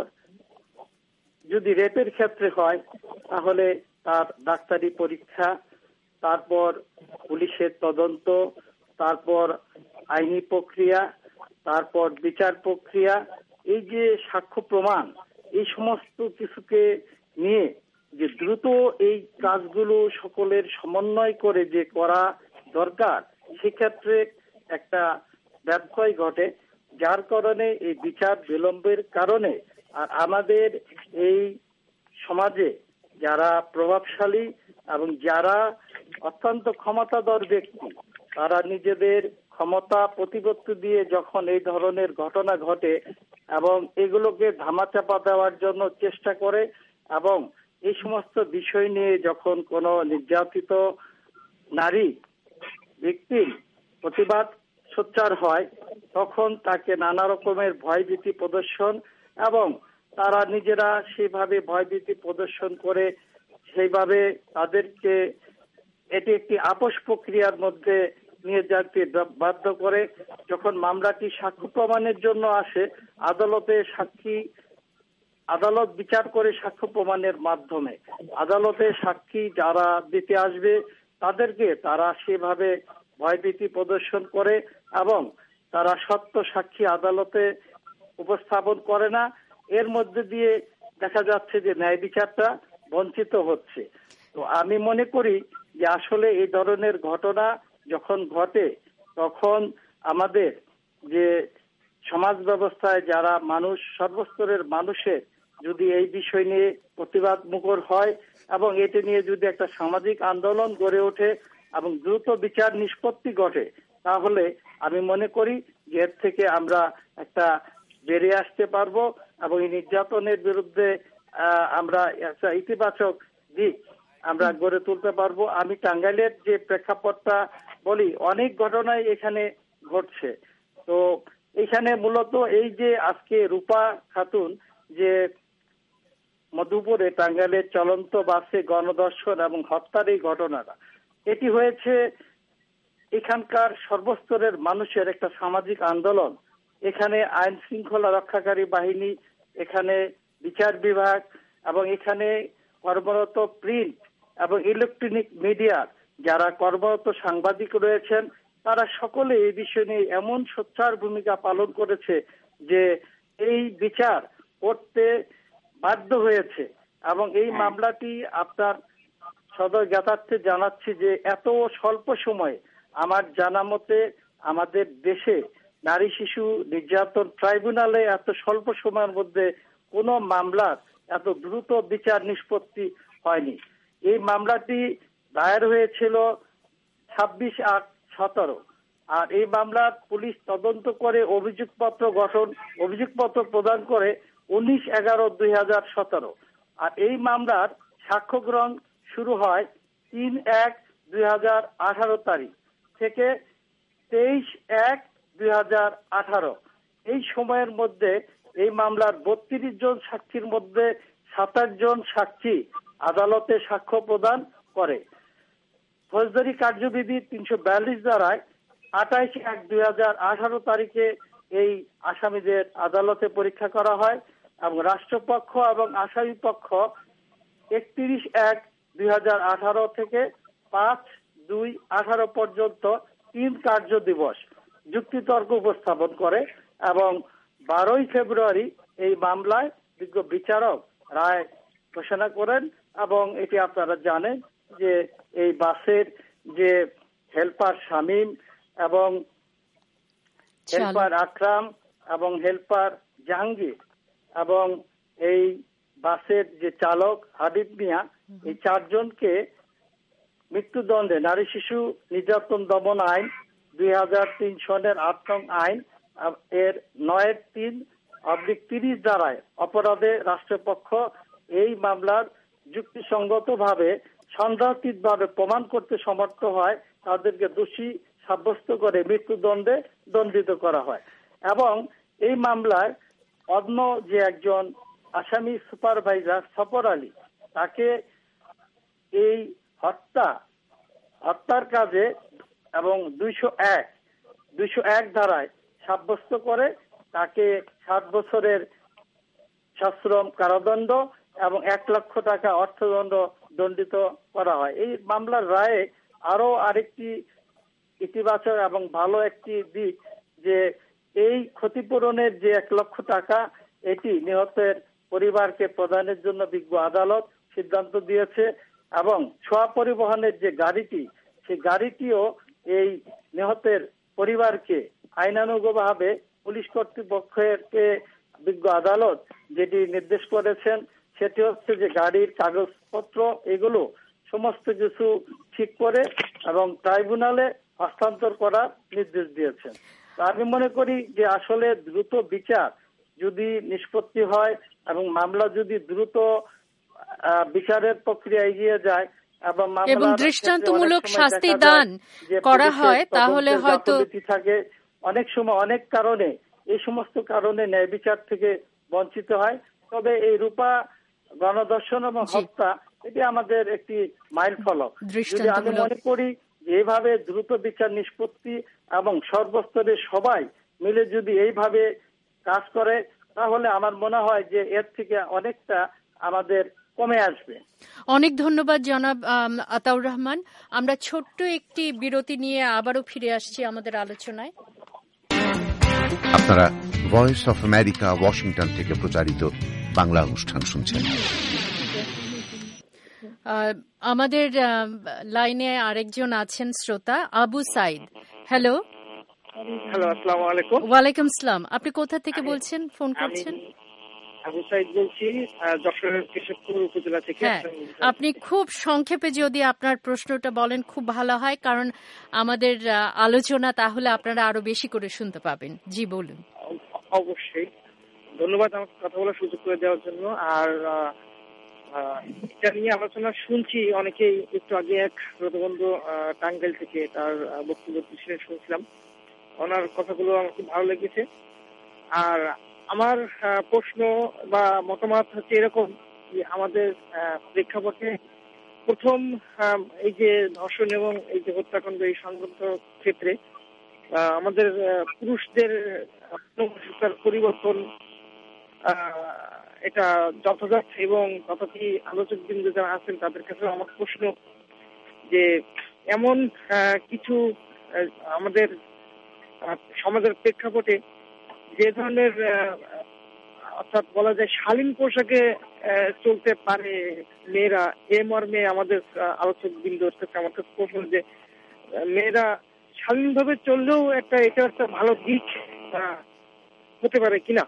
যদি রেপের ক্ষেত্রে হয় তাহলে তার ডাক্তারি পরীক্ষা, তারপর পুলিশের তদন্ত, তারপর আইনি প্রক্রিয়া, তারপর বিচার প্রক্রিয়া, এই যে সাক্ষ্য প্রমাণ, এই সমস্ত কিছুকে নিয়ে যে দ্রুত এই কাজগুলো সকলের সমন্বয় করে যে করা দরকার, সেক্ষেত্রে একটা ব্যত্যয় ঘটে, যার কারণে এই বিচার বিলম্বের কারণে আর আমাদের এই সমাজে যারা প্রভাবশালী এবং যারা অত্যন্ত ক্ষমতাধর ব্যক্তি, তারা নিজেদের ক্ষমতা প্রতিপত্তি দিয়ে যখন এই ধরনের ঘটনা ঘটে এবং এগুলোকে ধামাচাপা দেওয়ার জন্য চেষ্টা করে, এবং এই সমস্ত বিষয় নিয়ে যখন কোনো নির্যাতিত নারী ভিকটিম প্রতিবাদ সোচ্চার হয়, তখন তাকে নানা রকমের ভয়ভীতি প্রদর্শন, এবং তারা নিজেরা সেভাবে ভয়ভীতি প্রদর্শন করে সেইভাবে তাদেরকে এটি একটি আপোষ প্রক্রিয়ার মধ্যে নিয়ে যেতে বাধ্য করে। যখন মামলাটি সাক্ষ্য প্রমাণের জন্য আসে, আদালতে সাক্ষী আদালত বিচার করে সাক্ষ্য প্রমাণের মাধ্যমে আদালতে সাক্ষী যারা দিতে আসবে তাদেরকে তারা সেভাবে ভয়ভীতি প্রদর্শন করে এবং তারা সত্য সাক্ষী আদালতে উপস্থাপন করে না। এর মধ্যে দিয়ে দেখা যাচ্ছে যে ন্যায় বিচারটা বঞ্চিত হচ্ছে। তো আমি মনে করি যে আসলে এই ধরনের ঘটনা যখন ঘটে, তখন আমাদের যে সমাজ ব্যবস্থায় যারা মানুষ, সর্বস্তরের মানুষের যদি এই বিষয় নিয়ে প্রতিবাদ মুখর হয় এবং এটি নিয়ে যদি একটা সামাজিক আন্দোলন গড়ে ওঠে এবং দ্রুত বিচার নিষ্পত্তি ঘটে, তাহলে আমি মনে করি যে এর থেকে আমরা একটা বেরিয়ে আসতে পারবো এবং এই নির্যাতনের বিরুদ্ধে আমরা একটা ইতিবাচক দিক আমরা গড়ে তুলতে পারবো। আমি টাঙ্গাইলের যে প্রেক্ষাপটটা বলি, অনেক ঘটনাই এখানে ঘটছে। তো এখানে মূলত এই যে আজকে রূপা খাতুন যে মধুপুরে টাঙ্গাইলের চলন্ত বাসে গণধর্ষণ এবং হত্যার এই ঘটনাটা, এটি হয়েছে এখানকার সর্বস্তরের মানুষের একটা সামাজিক আন্দোলন। এখানে আইন শৃঙ্খলা রক্ষাকারী বাহিনী, এখানে বিচার বিভাগ এবং এখানে কর্মরত প্রিন্ট এবং ইলেকট্রনিক মিডিয়া যারা কর্মরত সাংবাদিক রয়েছেন, তারা সকলে এই বিষয় নিয়ে এমন সোচ্চার ভূমিকা পালন করেছে যে এই বিচার করতে বাধ্য হয়েছে। এবং এই মামলাটি আপনার সদয় জ্ঞাতার্থে জানাচ্ছি যে এত স্বল্প সময়ে আমার জানা মতে আমাদের দেশে নারী শিশু নির্যাতন ট্রাইব্যুনালে এত স্বল্প সময়ের মধ্যে কোনো মামলার এত দ্রুত বিচার নিষ্পত্তি হয়নি। এই মামলাটি দায়ের হয়েছিল ছাব্বিশ আট সতেরো, আর এই মামলার পুলিশ তদন্ত করে অভিযোগপত্র গঠন অভিযোগপত্র প্রদান করে উনিশ এগারো দুই হাজার সতেরো। আর এই মামলার সাক্ষ্য গ্রহণ শুরু হয় তিন এক দুই হাজার আঠারো তারিখ থেকে তেইশ এক দুই হাজার আঠারো। এই সময়ের মধ্যে এই মামলার বত্রিশ জন সাক্ষীর মধ্যে সাতাশ জন সাক্ষী আদালতে সাক্ষ্য প্রদান করে। ফৌজদারি কার্যবিধি তিনশো বিয়াল্লিশ ধারায় আঠাইশ এক দুই হাজার আঠারো তারিখে এই আসামিদের আদালতে পরীক্ষা করা হয় এবং রাষ্ট্রপক্ষ এবং আসামি পক্ষ একত্রিশ এক দুই হাজার আঠারো থেকে পাঁচ দুই আঠারো পর্যন্ত তিন কার্য দিবস যুক্তিতর্ক উপস্থাপন করে এবং বারোই ফেব্রুয়ারি এই মামলায় বিজ্ঞ বিচারক রায় ঘোষণা করেন। এবং এটি আপনারা জানেন যে এই বাসের যে হেল্পার শামীম এবং হেল্পার আকরাম এবং হেল্পার জাহাঙ্গীর এবং এই বাসের যে চালক হাবিব মিয়া, এই চারজনকে মৃত্যুদণ্ডে নারী শিশু নির্যাতন দমন আইন দুই হাজার তিন সনের আট নং আইন এর নয়ের তিন অবলিক তিরিশ ধারায় অপরাধে রাষ্ট্রপক্ষ এই মামলার যুক্তিসঙ্গত ভাবে সন্দেহাতীত ভাবে প্রমাণ করতে সমর্থ হয়, তাদেরকে দোষী সাব্যস্ত করে মৃত্যুদণ্ডে দণ্ডিত করা হয়। এবং এই মামলায় অন্য যে একজন আসামি সুপারভাইজার সফর আলী, তাকে এই হত্যা হত্যার কাজে এবং দুইশো এক দুইশো এক ধারায় সাব্যস্ত করে তাকে সাত বছরের সশ্রম কারাদণ্ড এবং এক লক্ষ টাকা অর্থদণ্ড দণ্ডিত করা হয়। এই মামলার রায়ে আরো আরেকটি ইতিবাচক এবং ভালো একটি দিক যে এই ক্ষতিপূরণের যে এক লক্ষ টাকা, এটি নিহতের পরিবারকে প্রদানের জন্য বিজ্ঞ আদালত সিদ্ধান্ত দিয়েছে এবং ছোঁয়া পরিবহনের যে গাড়িটি, সেই গাড়িটিও এই নিহতের পরিবারকে আইনানুগভাবে পুলিশ কর্তৃপক্ষকে বিজ্ঞ আদালত যেটি নির্দেশ করেছেন সেটি হচ্ছে যে গাড়ির কাগজপত্র এগুলো সমস্ত কিছু ঠিক করে এবং ট্রাইব্যুনালে হস্তান্তর করার নির্দেশ দিয়েছেন। আমি মনে করি যে আসলে দ্রুত বিচার যদি নিষ্পত্তি হয় এবং মামলা যদি দ্রুত বিচারের প্রক্রিয়া এগিয়ে যায় এবং দৃষ্টান্তমূলক শাস্তি দান করা হয়, তাহলে হয়তো থাকে অনেক সময় অনেক কারণে এই সমস্ত কারণে ন্যায় বিচার থেকে বঞ্চিত হয়। তবে এই রূপা গণধর্ষণ এবং হত্যা এটি আমাদের একটি মাইল ফলক। যদি আমি মনে করি এইভাবে দ্রুত বিচার নিষ্পত্তি এবং সর্বস্তরের সবাই মিলে যদি এইভাবে কাজ করে, তাহলে আমার মনে হয় যে এর থেকে অনেকটা আমাদের কমে আসবে। অনেক ধন্যবাদ জনাব আতাউর রহমান। আমরা ছোট্ট একটি বিরতি নিয়ে আবারও ফিরে আসছি আমাদের আলোচনায়। আপনারা ভয়েস অফ আমেরিকা ওয়াশিংটন থেকে প্রচারিত বাংলা অনুষ্ঠান শুনছেন। আমাদের লাইনে আরেকজন আছেন শ্রোতা, আবু সাইদ। হ্যালো। হ্যালো, আসসালামু আলাইকুম। ওয়ালাইকুম আসসালাম। আপনি কোথা থেকে বলছেন, ফোন করছেন? আবু সাইদ বলছি, যশোরের কেশবপুর উপজেলা থেকে। আপনি খুব সংক্ষেপে যদি আপনার প্রশ্নটা বলেন খুব ভালো হয়, কারণ আমাদের আলোচনা তাহলে আপনারা আরো বেশি করে শুনতে পাবেন। জি বলুন। অবশ্যই, ধন্যবাদ আমাকে কথা বলার সুযোগ করে দেওয়ার জন্য। আর এটা নিয়ে আলোচনা শুনছি অনেকেই, একটু আগে এক শ্রোতাবন্ধু টাঙ্গাইল থেকে তার বক্তব্য শুনছিলাম। ওনার কথাগুলো আমার খুব ভালো লেগেছে। আর আমার প্রশ্ন বা মতামত হচ্ছে এরকম যে আমাদের প্রেক্ষাপটে প্রথম এই যে ধর্ষণ এবং এই যে হত্যাকাণ্ড এই সংঘর্ষ ক্ষেত্রে আমাদের পুরুষদের পরিবর্তন এটা যথাযথ এবং তথাপি আলোচক বিন্দু যারা আছেন তাদের কাছে আমার প্রশ্ন যে এমন কিছু আমাদের সমাজের প্রেক্ষাপটে যে ধরনের অর্থাৎ বলা যায় শালীন পোশাকে চলতে পারে মেয়েরা, এ মর্মে আমাদের আলোচক বিন্দুর কাছে আমার কাছে প্রশ্ন যে মেয়েরা স্বাধীনভাবে চললেও একটা এটা একটা ভালো দিক হতে পারে কিনা।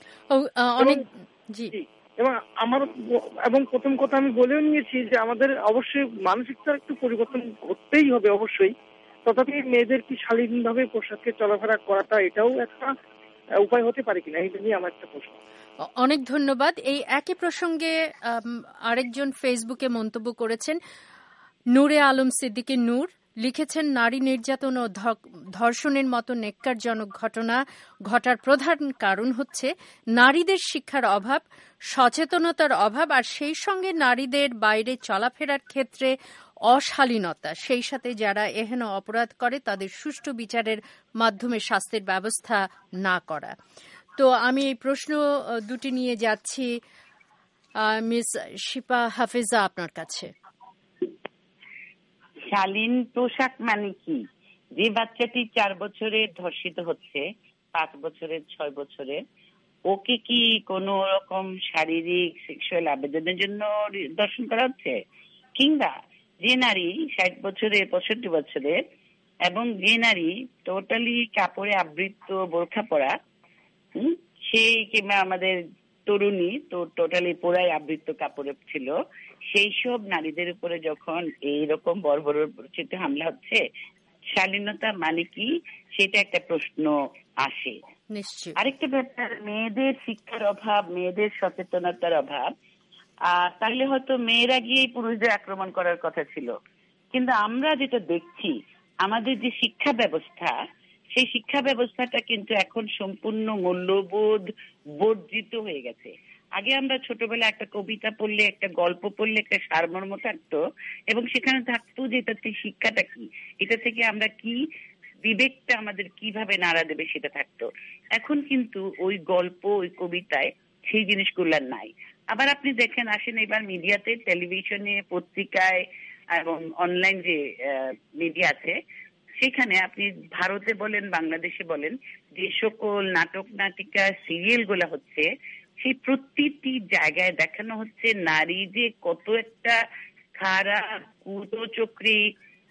এবং আমার এবং প্রথম কথা আমি বলেও নিয়েছি যে আমাদের অবশ্যই মানসিকতা একটু পরিবর্তন করতেই হবে অবশ্যই, তথাপি মেয়েদের কি শালীনভাবে পোশাকে চলাফেরা করাটা এটাও একটা উপায় হতে পারে কিনা, এটা নিয়ে আমার একটা প্রশ্ন। অনেক ধন্যবাদ। এই একই প্রসঙ্গে আরেকজন ফেসবুকে মন্তব্য করেছেন, নূরে আলম সিদ্দিকী নূর লিখেছেন, নারী নির্যাতন ও ধর্ষণের মতো নেক্কারজনক ঘটনা ঘটার প্রধান কারণ হচ্ছে নারীদের শিক্ষার অভাব, সচেতনতার অভাব, আর সেই সঙ্গে নারীদের বাইরে চলাফেরার ক্ষেত্রে অশালীনতা, সেই সাথে যারা এহেন অপরাধ করে তাদের সুষ্ঠু বিচারের মাধ্যমে শাস্তির ব্যবস্থা না করা। তো আমি এই প্রশ্ন দুটি নিয়ে যাচ্ছি মিস শিপা হাফিজা আপনার কাছে। শালীন পোশাক মানে কি? যে বাচ্চাটি চার বছরে ধর্ষিত হচ্ছে, পাঁচ বছরের, ছয় বছরের, ওকে কি কোন রকম শারীরিক সেক্সুয়াল আবেদনের জন্য ধর্ষণ করা হচ্ছে? কিংবা যে নারী ষাট বছরের, পঁয়ষট্টি বছরের এবং যে নারী টোটালি কাপড়ে আবৃত বোরখা পরা, হম সেই কিংবা আমাদের তরুণী তো টোটালি পুরাই আবৃত কাপড়ে ছিল, সেই সব নারীদের উপরে যখন এইরকম বর্বরোচিত হামলা হচ্ছে, শালীনতা মানে কি সেটা একটা প্রশ্ন আসে। আরেকটা ব্যাপার, মেয়েদের শিক্ষার অভাব, মেয়েদের সচেতনতার অভাব। আহ তাহলে হয়তো মেয়েরা গিয়ে পুরুষদের আক্রমণ করার কথা ছিল, কিন্তু আমরা যেটা দেখছি আমাদের যে শিক্ষা ব্যবস্থা, সেই শিক্ষা ব্যবস্থাটা কিন্তু এখন সম্পূর্ণ মূল্যবোধ বর্জিত হয়ে গেছে। আগে আমরা ছোটবেলায় একটা কবিতা পড়লে, একটা গল্প পড়লে একটা সারমর্ম থাকতো এবং সেখানে থাকতো যে এটা থেকে শিক্ষাটা কি, এটা থেকে আমরা কি বিবেকটা আমাদের কিভাবে নাড়া দেবে সেটা থাকতো। এখন কিন্তু ওই গল্প, ওই কবিতায় সেই জিনিসগুলো নাই। আবার আপনি দেখেন, আসেন এবার মিডিয়াতে, টেলিভিশনে, পত্রিকায় এবং অনলাইন যে মিডিয়া আছে, সেখানে আপনি ভারতে বলেন, বাংলাদেশে বলেন, যে সকল নাটক, নাটিকা, সিরিয়াল গুলা হচ্ছে, সেই প্রতিটি জায়গায় দেখানো হচ্ছে নারী যে কত একটা খারাপ কুচক্রী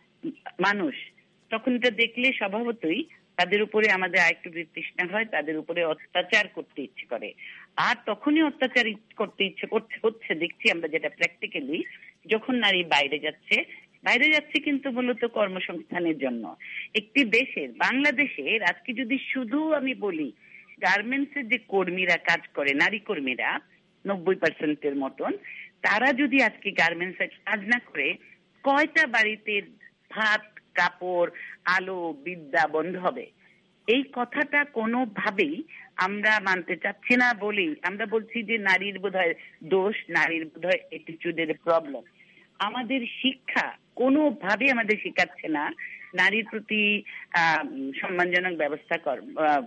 মানুষ। তখন এটা দেখলে স্বভাবতই তাদের উপরে আমাদের আরেকটু বিতৃষ্ণা হয়, তাদের উপরে অত্যাচার করতে ইচ্ছে করে। আর তখনই অত্যাচার করতে ইচ্ছে করতে হচ্ছে দেখছি আমরা, যেটা প্র্যাকটিক্যালি যখন নারী বাইরে যাচ্ছে, বাইরে যাচ্ছে কিন্তু মূলত কর্মসংস্থানের জন্য। একটি দেশের, বাংলাদেশের আজকে যদি শুধু আমি বলি, গার্মেন্টস এর যে কর্মীরা কাজ করে, নারী কর্মীরা নব্বই পার্সেন্টের মতন, তারা যদি আজকে গার্মেন্টস এর কাজ না করে, কয়টা বাড়িতে ভাত, কাপড়, আলো, বিদ্যা বন্ধ হবে? এই কথাটা কোনোভাবেই আমরা মানতে চাচ্ছি না বলেই আমরা বলছি যে নারীর বোধহয় দোষ, নারীর বোধহয় অ্যাটিটিউডের প্রবলেম। আমাদের শিক্ষা কোনোভাবে আমাদের শেখাচ্ছে না নারীর প্রতি আহ সম্মানজনক ব্যবস্থা কর,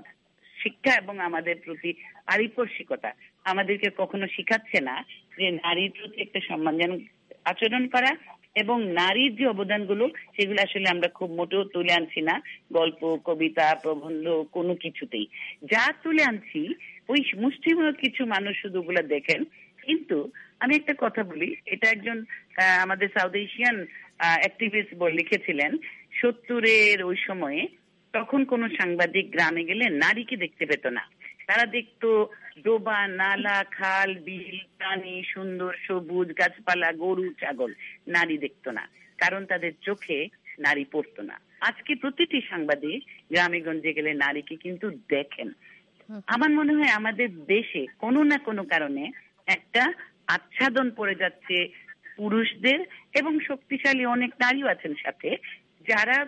শিক্ষা এবং আমাদের প্রতি পারিপার্শ্বিকতা আমাদেরকে কখনো শিখাচ্ছে না যে নারীর প্রতি একটা সম্মানজনক আচরণ করা, এবং নারীর যে অবদানগুলো সেগুলো আসলে আমরা খুব মোটেও তুলে আনছি না গল্প, কবিতা, প্রবন্ধ, কোনো কিছুতেই। যা তুলে আনছি ওই মুষ্টিমেয় কিছু মানুষ শুধু ওগুলা দেখেন। কিন্তু আমি একটা কথা বলি, এটা একজন আমাদের সাউথ এশিয়ান অ্যাক্টিভিস্ট বল লিখেছিলেন, সত্তরের ওই সময়ে তখন কোন সাংবাদিক গ্রামে গেলে নারীকে দেখতে পেত না। তারা দেখতো ডোবা, নালা, খাল, বিল, প্রাণী, সুন্দর সবুজ গাছপালা, গরু, ছাগল, নারী দেখতো না, কারণ তাদের চোখে নারী পড়তো না। আজকে প্রতিটি সাংবাদিক গ্রামে গঞ্জে গেলে নারীকে কিন্তু দেখেন। আমার মনে হয় আমাদের দেশে কোনো না কোনো কারণে একটা আচ্ছাদন পড়ে যাচ্ছে পুরুষদের, এবং শক্তিশালী অনেক নারীও আছেন সাথে, যারা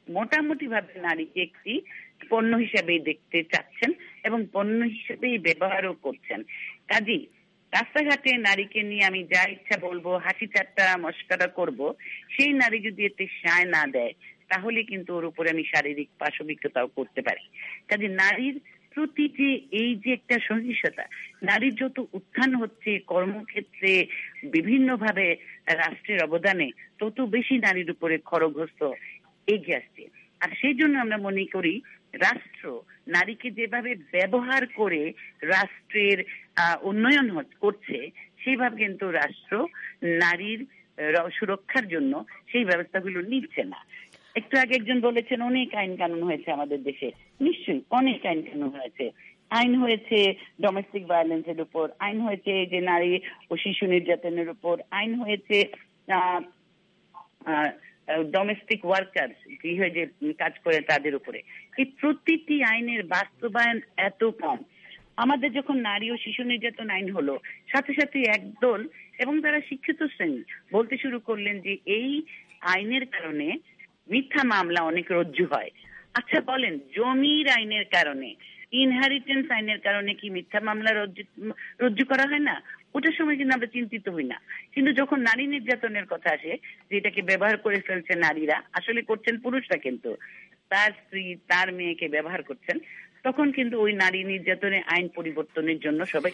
মোটামুটি ভাবে নারীকে একটি পণ্য হিসেবেই দেখতে চাচ্ছেন এবং পণ্য হিসেবেই ব্যবহারও করছেন। কাজেই রাস্তাঘাটে নারীকে নিয়ে আমি যা ইচ্ছা বলবো, হাসি ঠাট্টা মস্করা করব, সেই নারী যদি এতে সায় না দেয় তাহলে কিন্তু ওর উপরে আমি শারীরিক পাশবিকতাও করতে পারি। কাজে নারীর প্রতি যে এই যে একটা সহিংসতা, নারীর যত উত্থান হচ্ছে কর্মক্ষেত্রে বিভিন্ন ভাবে রাষ্ট্রের অবদানে, তত বেশি নারীর উপরে খড়গহস্ত এগিয়ে আসছে। আর সেই জন্য আমরা মনে করি রাষ্ট্র নারীকে যেভাবে ব্যবহার করে রাষ্ট্রের উন্নয়ন করছে, সেইভাবে কিন্তু রাষ্ট্র নারীর সুরক্ষার জন্য সেই ব্যবস্থাগুলো নিচ্ছে না। একটু আগে একজন বলেছেন অনেক আইন কানুন হয়েছে আমাদের দেশে। নিশ্চয়ই অনেক আইন কানুন হয়েছে। আইন হয়েছে ডোমেস্টিক ভায়োলেন্সের উপর, আইন হয়েছে যে নারী ও শিশু নির্যাতনের উপর, আইন হয়েছে আহ ডোমেস্টিক ওয়ার্কার, গৃহে যে কাজ করে তাদের উপরে। এই প্রতিটি আইনের বাস্তবায়ন এত কম। আমাদের যখন নারী ও শিশু নির্যাতন আইন হলো, সাথে সাথে একদল এবং তারা শিক্ষিত শ্রেণী বলতে শুরু করলেন যে এই আইনের কারণে মিথ্যা মামলা অনেক রজ্জু হয়। আচ্ছা বলেন, জমির আইনের কারণে, ইনহেরিটেন্স আইনের কারণে কি মিথ্যা মামলা রজ্জু রজ্জু করা হয় না? ওটার সময় কিন্তু আমরা চিন্তিত হই না। কিন্তু যখন নারী নির্যাতনের কথা আসে, যেটাকে ব্যবহার করে ফেলছে নারীরা, আসলে করছেন পুরুষরা, কিন্তু তার স্ত্রী তার মেয়েকে ব্যবহার করছেন, তখন কিন্তু ওই নারী নির্যাতনের আইন পরিবর্তনের জন্য সবাই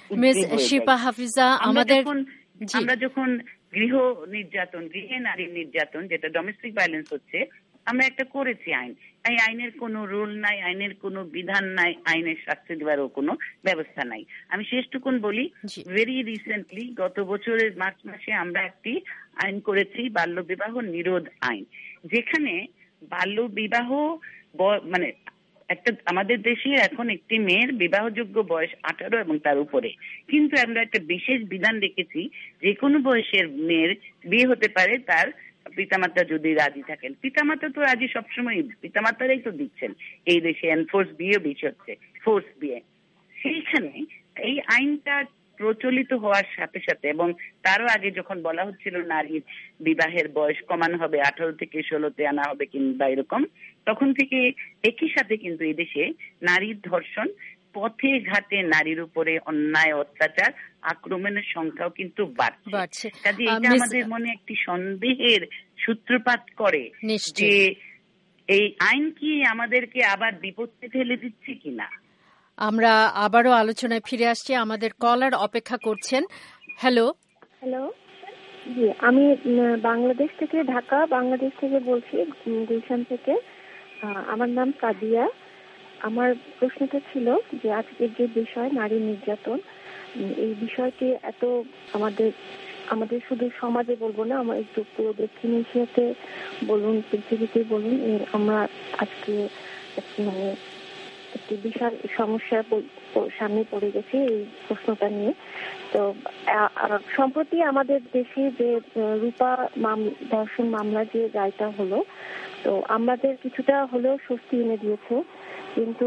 আমরা যখন গৃহ নির্যাতন, গৃহে নারী নির্যাতন যেটা ডোমেস্টিক ভায়োলেন্স হচ্ছে, আমরা একটা করেছি আইন। এই আইনের কোনো রুল নাই, আইনের কোনো বিধান নাই, আইনের শাস্তি দেওয়ারও কোনো ব্যবস্থা নাই। আমি শেষটুকুন বলি, ভেরি রিসেন্টলি গত বছরের মার্চ মাসে আমরা একটি আইন করেছি, বাল্য বিবাহ নিরোধ আইন, যেখানে বাল্য বিবাহ মানে একটা আমাদের দেশে এখন একটি মেয়ের বিবাহযোগ্য বয়স আঠারো এবং তার উপরে, কিন্তু আমরা একটা বিশেষ বিধান রেখেছি, যে কোনো বয়সের মেয়ের বিয়ে হতে পারে তার পিতামাতা যদি রাজি থাকেন। পিতামাতা তো রাজি সবসময়, পিতামাতারাই তো দিচ্ছেন এই দেশে। এনফোর্স বিয়ে বেশি হচ্ছে, ফোর্স বিয়ে। সেইখানে এই আইনটা প্রচলিত হওয়ার সাথে সাথে এবং তারও আগে যখন বলা হচ্ছিল নারীর বিবাহের বয়স কমানো হবে, আঠারো থেকে ষোলোতে আনা হবে কিংবা এরকম, তখন থেকে একই সাথে কিন্তু এই দেশে নারীর ধর্ষণ, পথে ঘাটে নারীর উপরে অন্যায় অত্যাচার আক্রমণের সংখ্যাও কিন্তু বাড়ছে। কাজে এটা আমাদের মনে একটি সন্দেহের সূত্রপাত করে যে এই আইন কি আমাদেরকে আবার বিপদে ঠেলে দিচ্ছে কিনা। আমরা আবারও আলোচনায় ফিরে আসছি, আমাদের কলার অপেক্ষা করছেন। হ্যালো হ্যালো জি, আমি বাংলাদেশ থেকে, ঢাকা বাংলাদেশ থেকে বলছি, গুলশান থেকে। আমার নাম সাদিয়া। আমার প্রশ্নটা ছিল যে আজকের যে বিষয় নারী নির্যাতন, এই বিষয়টি এত আমাদের আমাদের শুধু সমাজে বলবো না, আমার একটু পুরো দক্ষিণ এশিয়াতে বলুন, পৃথিবীতে বলুন, আমরা আজকে মানে একটি বিশাল সমস্যার সামনে পড়ে গেছে এই প্রশ্নটা নিয়ে। তো সম্প্রতি আমাদের দেশে যে রূপা ধর্ষণ মামলা যে রায়টা হলো, তো আমাদের কিছুটা হলেও স্বস্তি এনে দিয়েছে। কিন্তু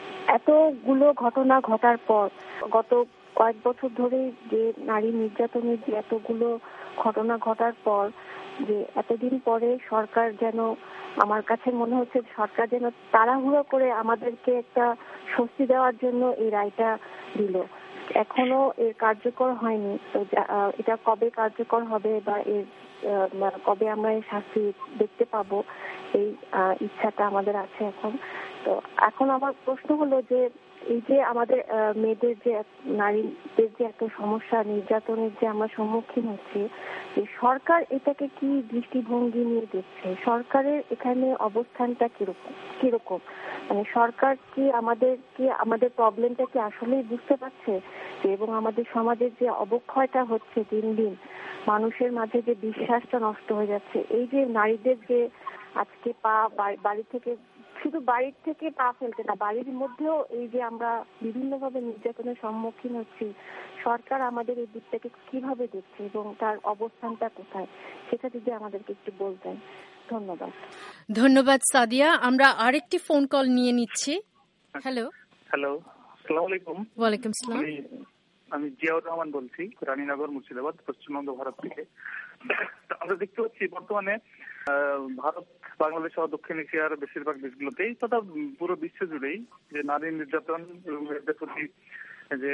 এতগুলো ঘটনা ঘটার পর, গত কয়েক বছর ধরে যে নারী নির্যাতনের যে এতগুলো ঘটনা ঘটার পর, যে এতদিন পরে সরকার যেন, আমার কাছে মনে হচ্ছে সরকার যেন তাড়াহুড়ো করে আমাদেরকে একটা স্বস্তি দেওয়ার জন্য এই রায়টা দিল। এখনো এর কার্যকর হয়নি। তো এটা কবে কার্যকর হবে বা এর কবে আমরা এই শাস্তি দেখতে পাবো, এই ইচ্ছাটা আমাদের আছে এখন। তো এখন আমার প্রশ্ন হলো যে এই যে আমাদের মেয়েদের যে, নারীদের যে এত সমস্যা, নির্যাতনের যে আমরা সম্মুখীন হচ্ছি, যে সরকার এটাকে কি দৃষ্টিভঙ্গি নিয়ে দেখছে, সরকারের এখানে অবস্থানটা কিরকম কিরকম মানে সরকার কি আমাদের কি আমাদের প্রবলেমটা কি আসলেই বুঝতে পারছে, এবং আমাদের সমাজের যে অবক্ষয়টা হচ্ছে দিন দিন, মানুষের মাঝে যে বিশ্বাসটা নষ্ট হয়ে যাচ্ছে, এই যে নারীদের যে আজকে পা বাড়ি থেকে, শুধু বাড়ির থেকে পা ফেলতে না, বাড়ির মধ্যেও এই যে আমরা বিভিন্নভাবে নির্যাতনের সম্মুখীন হচ্ছি, সরকার আমাদের এই দিকটাকে কিভাবে দেখছে এবং তার অবস্থানটা কোথায়, সেটা যদি আমাদেরকে একটু বলতেন। ধন্যবাদ। ধন্যবাদ সাদিয়া। আমরা আরেকটি ফোন কল নিয়ে নিচ্ছি। হ্যালো হ্যালো আসসালামু আলাইকুম। ওয়ালাইকুম সালাম। আমি জিয়াউর রহমান বলছি, রানীনগর, মুর্শিদাবাদ, পশ্চিমবঙ্গ, ভারত থেকে। আমরা দেখতে পাচ্ছি বর্তমানে ভারত, বাংলাদেশ সহ দক্ষিণ এশিয়ার বেশিরভাগ দেশগুলোতেই তথা পুরো বিশ্ব জুড়েই যে নারী নির্যাতন এবং এদের প্রতি যে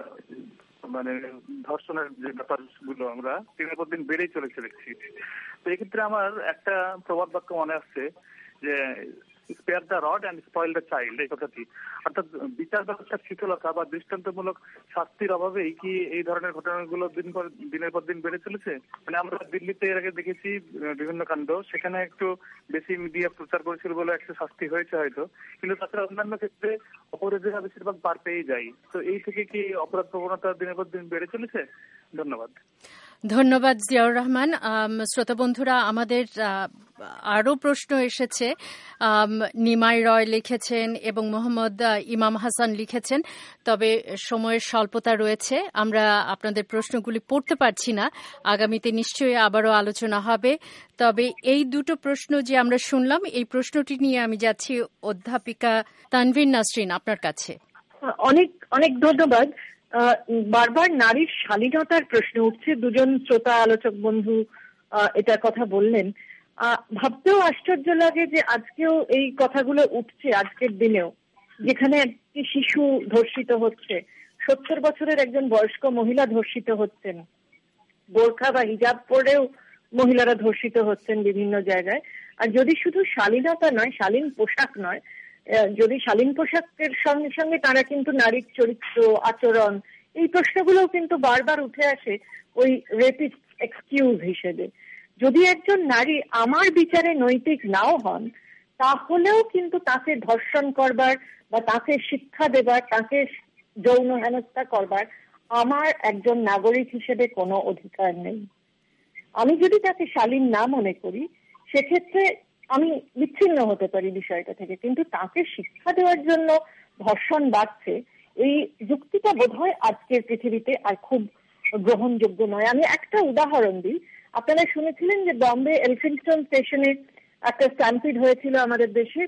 মানে ধর্ষণের যে ব্যাপারগুলো আমরা দিনের পর দিন বেড়েই চলেছে দেখছি। তো এক্ষেত্রে আমার একটা প্রবাদ বাক্য মনে আসছে যে spare the rod and spoil the child, এই কথাটি। অর্থাৎ বিচার ব্যবস্থার শিথিলতা বা দৃষ্টান্তমূলক শাস্তির অভাবেই কি এই ধরনের ঘটনাগুলো দিন পর দিনের পর দিন বেড়ে চলেছে? মানে আমরা দিল্লিতে এর আগে দেখেছি বিভিন্ন কাণ্ড, সেখানে একটু বেশি মিডিয়া প্রচার করেছিল বলে একটু শাস্তি হয়েছে হয়তো, কিন্তু তাছাড়া অন্যান্য ক্ষেত্রে অপরাধীরা বেশিরভাগ পার পেয়ে যায়। তো এই থেকে কি অপরাধ প্রবণতা দিনের পর দিন বেড়ে চলেছে? ধন্যবাদ। ধন্যবাদ জিয়াউর রহমান। শ্রোতা বন্ধুরা, আমাদের আরও প্রশ্ন এসেছে। নিমাই রয় লিখেছেন এবং মোহাম্মদ ইমাম হাসান লিখেছেন, তবে সময়ের স্বল্পতা রয়েছে, আমরা আপনাদের প্রশ্নগুলি পড়তে পারছি না। আগামীতে নিশ্চয়ই আবারও আলোচনা হবে। তবে এই দুটো প্রশ্ন যে আমরা শুনলাম, এই প্রশ্নটি নিয়ে আমি যাচ্ছি অধ্যাপিকা তানভীর নাসরিন আপনার কাছে। অনেক অনেক ধন্যবাদ। বারবার নারীর শালীনতার প্রশ্ন উঠছে, দুজন শ্রোতা আলোচক বন্ধু এটার কথা বললেন। ভাবতেও আশ্চর্য লাগে যে আজকেও এই কথাগুলো উঠছে, আজকের দিনেও, যেখানে একটি শিশু ধর্ষিত হচ্ছে, সত্তর বছরের একজন বয়স্ক মহিলা ধর্ষিত হচ্ছেন, বোরখা বা হিজাব পরেও মহিলারা ধর্ষিত হচ্ছেন বিভিন্ন জায়গায়। আর যদি শুধু শালীনতা নয়, শালীন পোশাক নয়, যদি শালীন পোশাকের সঙ্গে সঙ্গে তারা কিন্তু নারীর চরিত্র, আচরণ, এই প্রশ্নগুলোও কিন্তু বারবার উঠে আসে ওই রেপিস্ট এক্সকিউজ হিসেবে। যদি একজন নারী আমার বিচারে নৈতিক নাও হন, তাহলেও কিন্তু তাকে ধর্ষণ করবার বা তাকে শিক্ষা দেবার, তাকে যৌন হেনস্থা করবার আমার একজন নাগরিক হিসেবে কোনো অধিকার নেই। আমি যদি তাকে শালীন না মনে করি, সেক্ষেত্রে আমি বিচ্ছিন্ন হতে পারি বিষয়টা থেকে, কিন্তু তাকে শিক্ষা দেওয়ার জন্য ধর্ষণ বাড়ছে, এই যুক্তিটা বোধহয় আজকের পৃথিবীতে আর খুব গ্রহণযোগ্য নয়। আমি একটা উদাহরণ দিই। আপনারা শুনেছিলেন যে বম্বে এলফিনস্টন স্টেশনে একটা স্ট্যাম্পিড হয়েছিল আমাদের দেশে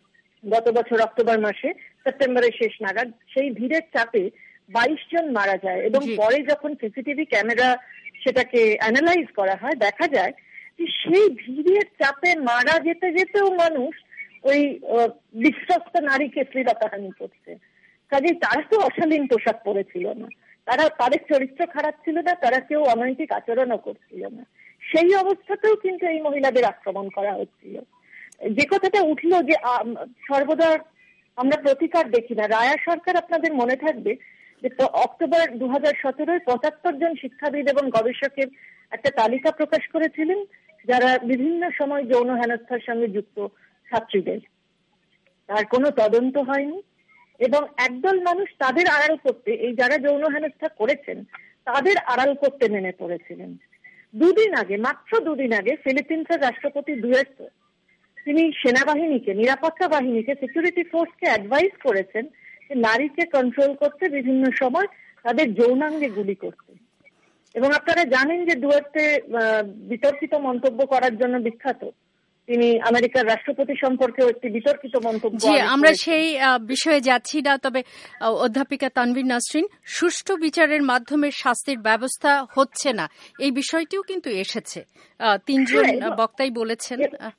গত বছর অক্টোবর মাসে, সেপ্টেম্বরের শেষ নাগাদ। সেই ভিড়ের চাপে বাইশ জন মারা যায় এবং পরে যখন সিসিটিভি ক্যামেরা সেটাকে অ্যানালাইজ করা হয়, দেখা যায় যে সেই ভিড়ের চাপে মারা যেতে যেতেও মানুষ ওই বিশ্বস্ত নারীকে শ্লীলতাহানি করছে। কাজেই তারা তো অশালীন পোশাক পরেছিল না, তারা তাদের চরিত্র খারাপ ছিল না, তারা কেউ অনৈতিক আচরণও করছিল না। সেই অবস্থাতেও কিন্তু এই মহিলাদের আক্রমণ করা হচ্ছিল। যে কথাটা উঠল যে সর্বদা আমরা প্রতিকার দেখি না, রায়া সরকার আপনাদের মনে থাকবে যে অক্টোবর দু হাজার সতেরোয় পঁচাত্তর জন শিক্ষাবিদ এবং গবেষকের একটা তালিকা প্রকাশ করেছিলেন যারা বিভিন্ন সময় যৌন হেনস্থার সঙ্গে যুক্ত ছাত্রীদের। তার কোনো তদন্ত হয়নি এবং একদল মানুষ তাদের আড়াল করতে, এই যারা যৌন হেনস্থা করেছেন তাদের আড়াল করতে নেমে পড়েছিলেন। দুদিন আগে, মাত্র দুদিন আগে ফিলিপিন্সের রাষ্ট্রপতি দুয়ের্তো তিনি সেনাবাহিনীকে, নিরাপত্তা বাহিনীকে, সিকিউরিটি ফোর্সকে অ্যাডভাইস করেছেন যে নারীকে কন্ট্রোল করতে, বিভিন্ন সময় তাদের যৌনাঙ্গে গুলি করতে। এবং আপনারা জানেন যে দুয়ের্তে বিতর্কিত মন্তব্য করার জন্য বিখ্যাত। তিনি আমেরিকার রাষ্ট্রপতি সম্পর্কেও একটি বিতর্কিত মন্তব্য। জি, আমরা সেই বিষয়ে যাচ্ছি না। তবে অধ্যাপিকা তানভীর নাসরিন, সুষ্ঠু বিচারের মাধ্যমে শাস্তির ব্যবস্থা হচ্ছে না, এই বিষয়টিও কিন্তু এসেছে, তিনজন বক্তাই বলেছেন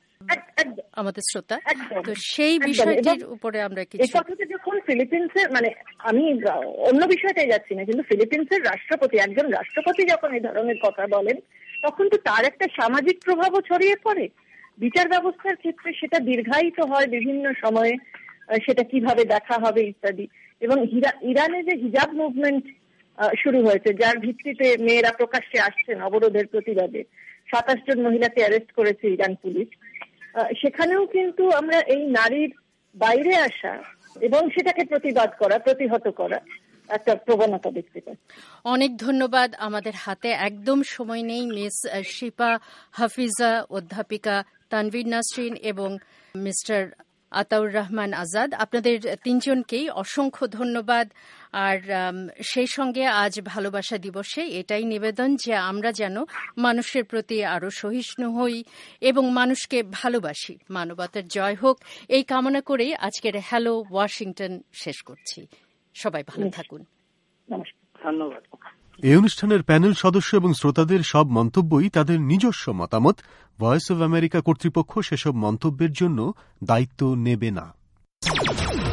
আমাদের শ্রোতা। তো সেই বিষয়টির উপরে আমরা কিছু যখন ফিলিপিন্সের, মানে আমি অন্য বিষয়টাই যাচ্ছি না, কিন্তু ফিলিপিন্সের রাষ্ট্রপতি, একজন রাষ্ট্রপতি যখন এই ধরনের কথা বলেন, তখন তো তার একটা সামাজিক প্রভাবও ছড়িয়ে পড়ে। বিচার ব্যবস্থার ক্ষেত্রে সেটা দীর্ঘায়িত হয় বিভিন্ন সময়ে, সেটা কিভাবে দেখা হবে ইত্যাদি। এবং ইরানে যে হিজাব মুভমেন্ট শুরু হয়েছে, যার ভিত্তিতে মেয়েরা প্রকাশ্যে আসছেন অবরোধের প্রতিবাদে, সাতাশ জন মহিলাকে অ্যারেস্ট করেছে ইরান পুলিশ, সেখানেও কিন্তু আমরা এই নারীর বাইরে আসা এবং সেটাকে প্রতিবাদ করা, প্রতিহত করা একটা প্রবণতা দেখতে পাই। অনেক ধন্যবাদ। আমাদের হাতে একদম সময় নেই। মিস শিপা হাফিজা, অধ্যাপিকা তানভীর নাসরিন এবং মিস্টার আতাউর রহমান আজাদ, আপনাদের তিনজনকেই অসংখ্য ধন্যবাদ। আর সেই সঙ্গে আজ ভালোবাসা দিবসে এটাই নিবেদন যে আমরা যেন মানুষের প্রতি আরো সহিষ্ণু হই এবং মানুষকে ভালোবাসি। মানবতার জয় হোক, এই কামনা করেই আজকের হ্যালো ওয়াশিংটন শেষ করছি। সবাই ভালো থাকুন। নমস্কার। ধন্যবাদ। এই অনুষ্ঠানের প্যানেল সদস্য এবং শ্রোতাদের সব মন্তব্যই তাদের নিজস্ব মতামত। ভয়েস অব আমেরিকা কর্তৃপক্ষ সেসব মন্তব্যের জন্য দায়িত্ব নেবে না।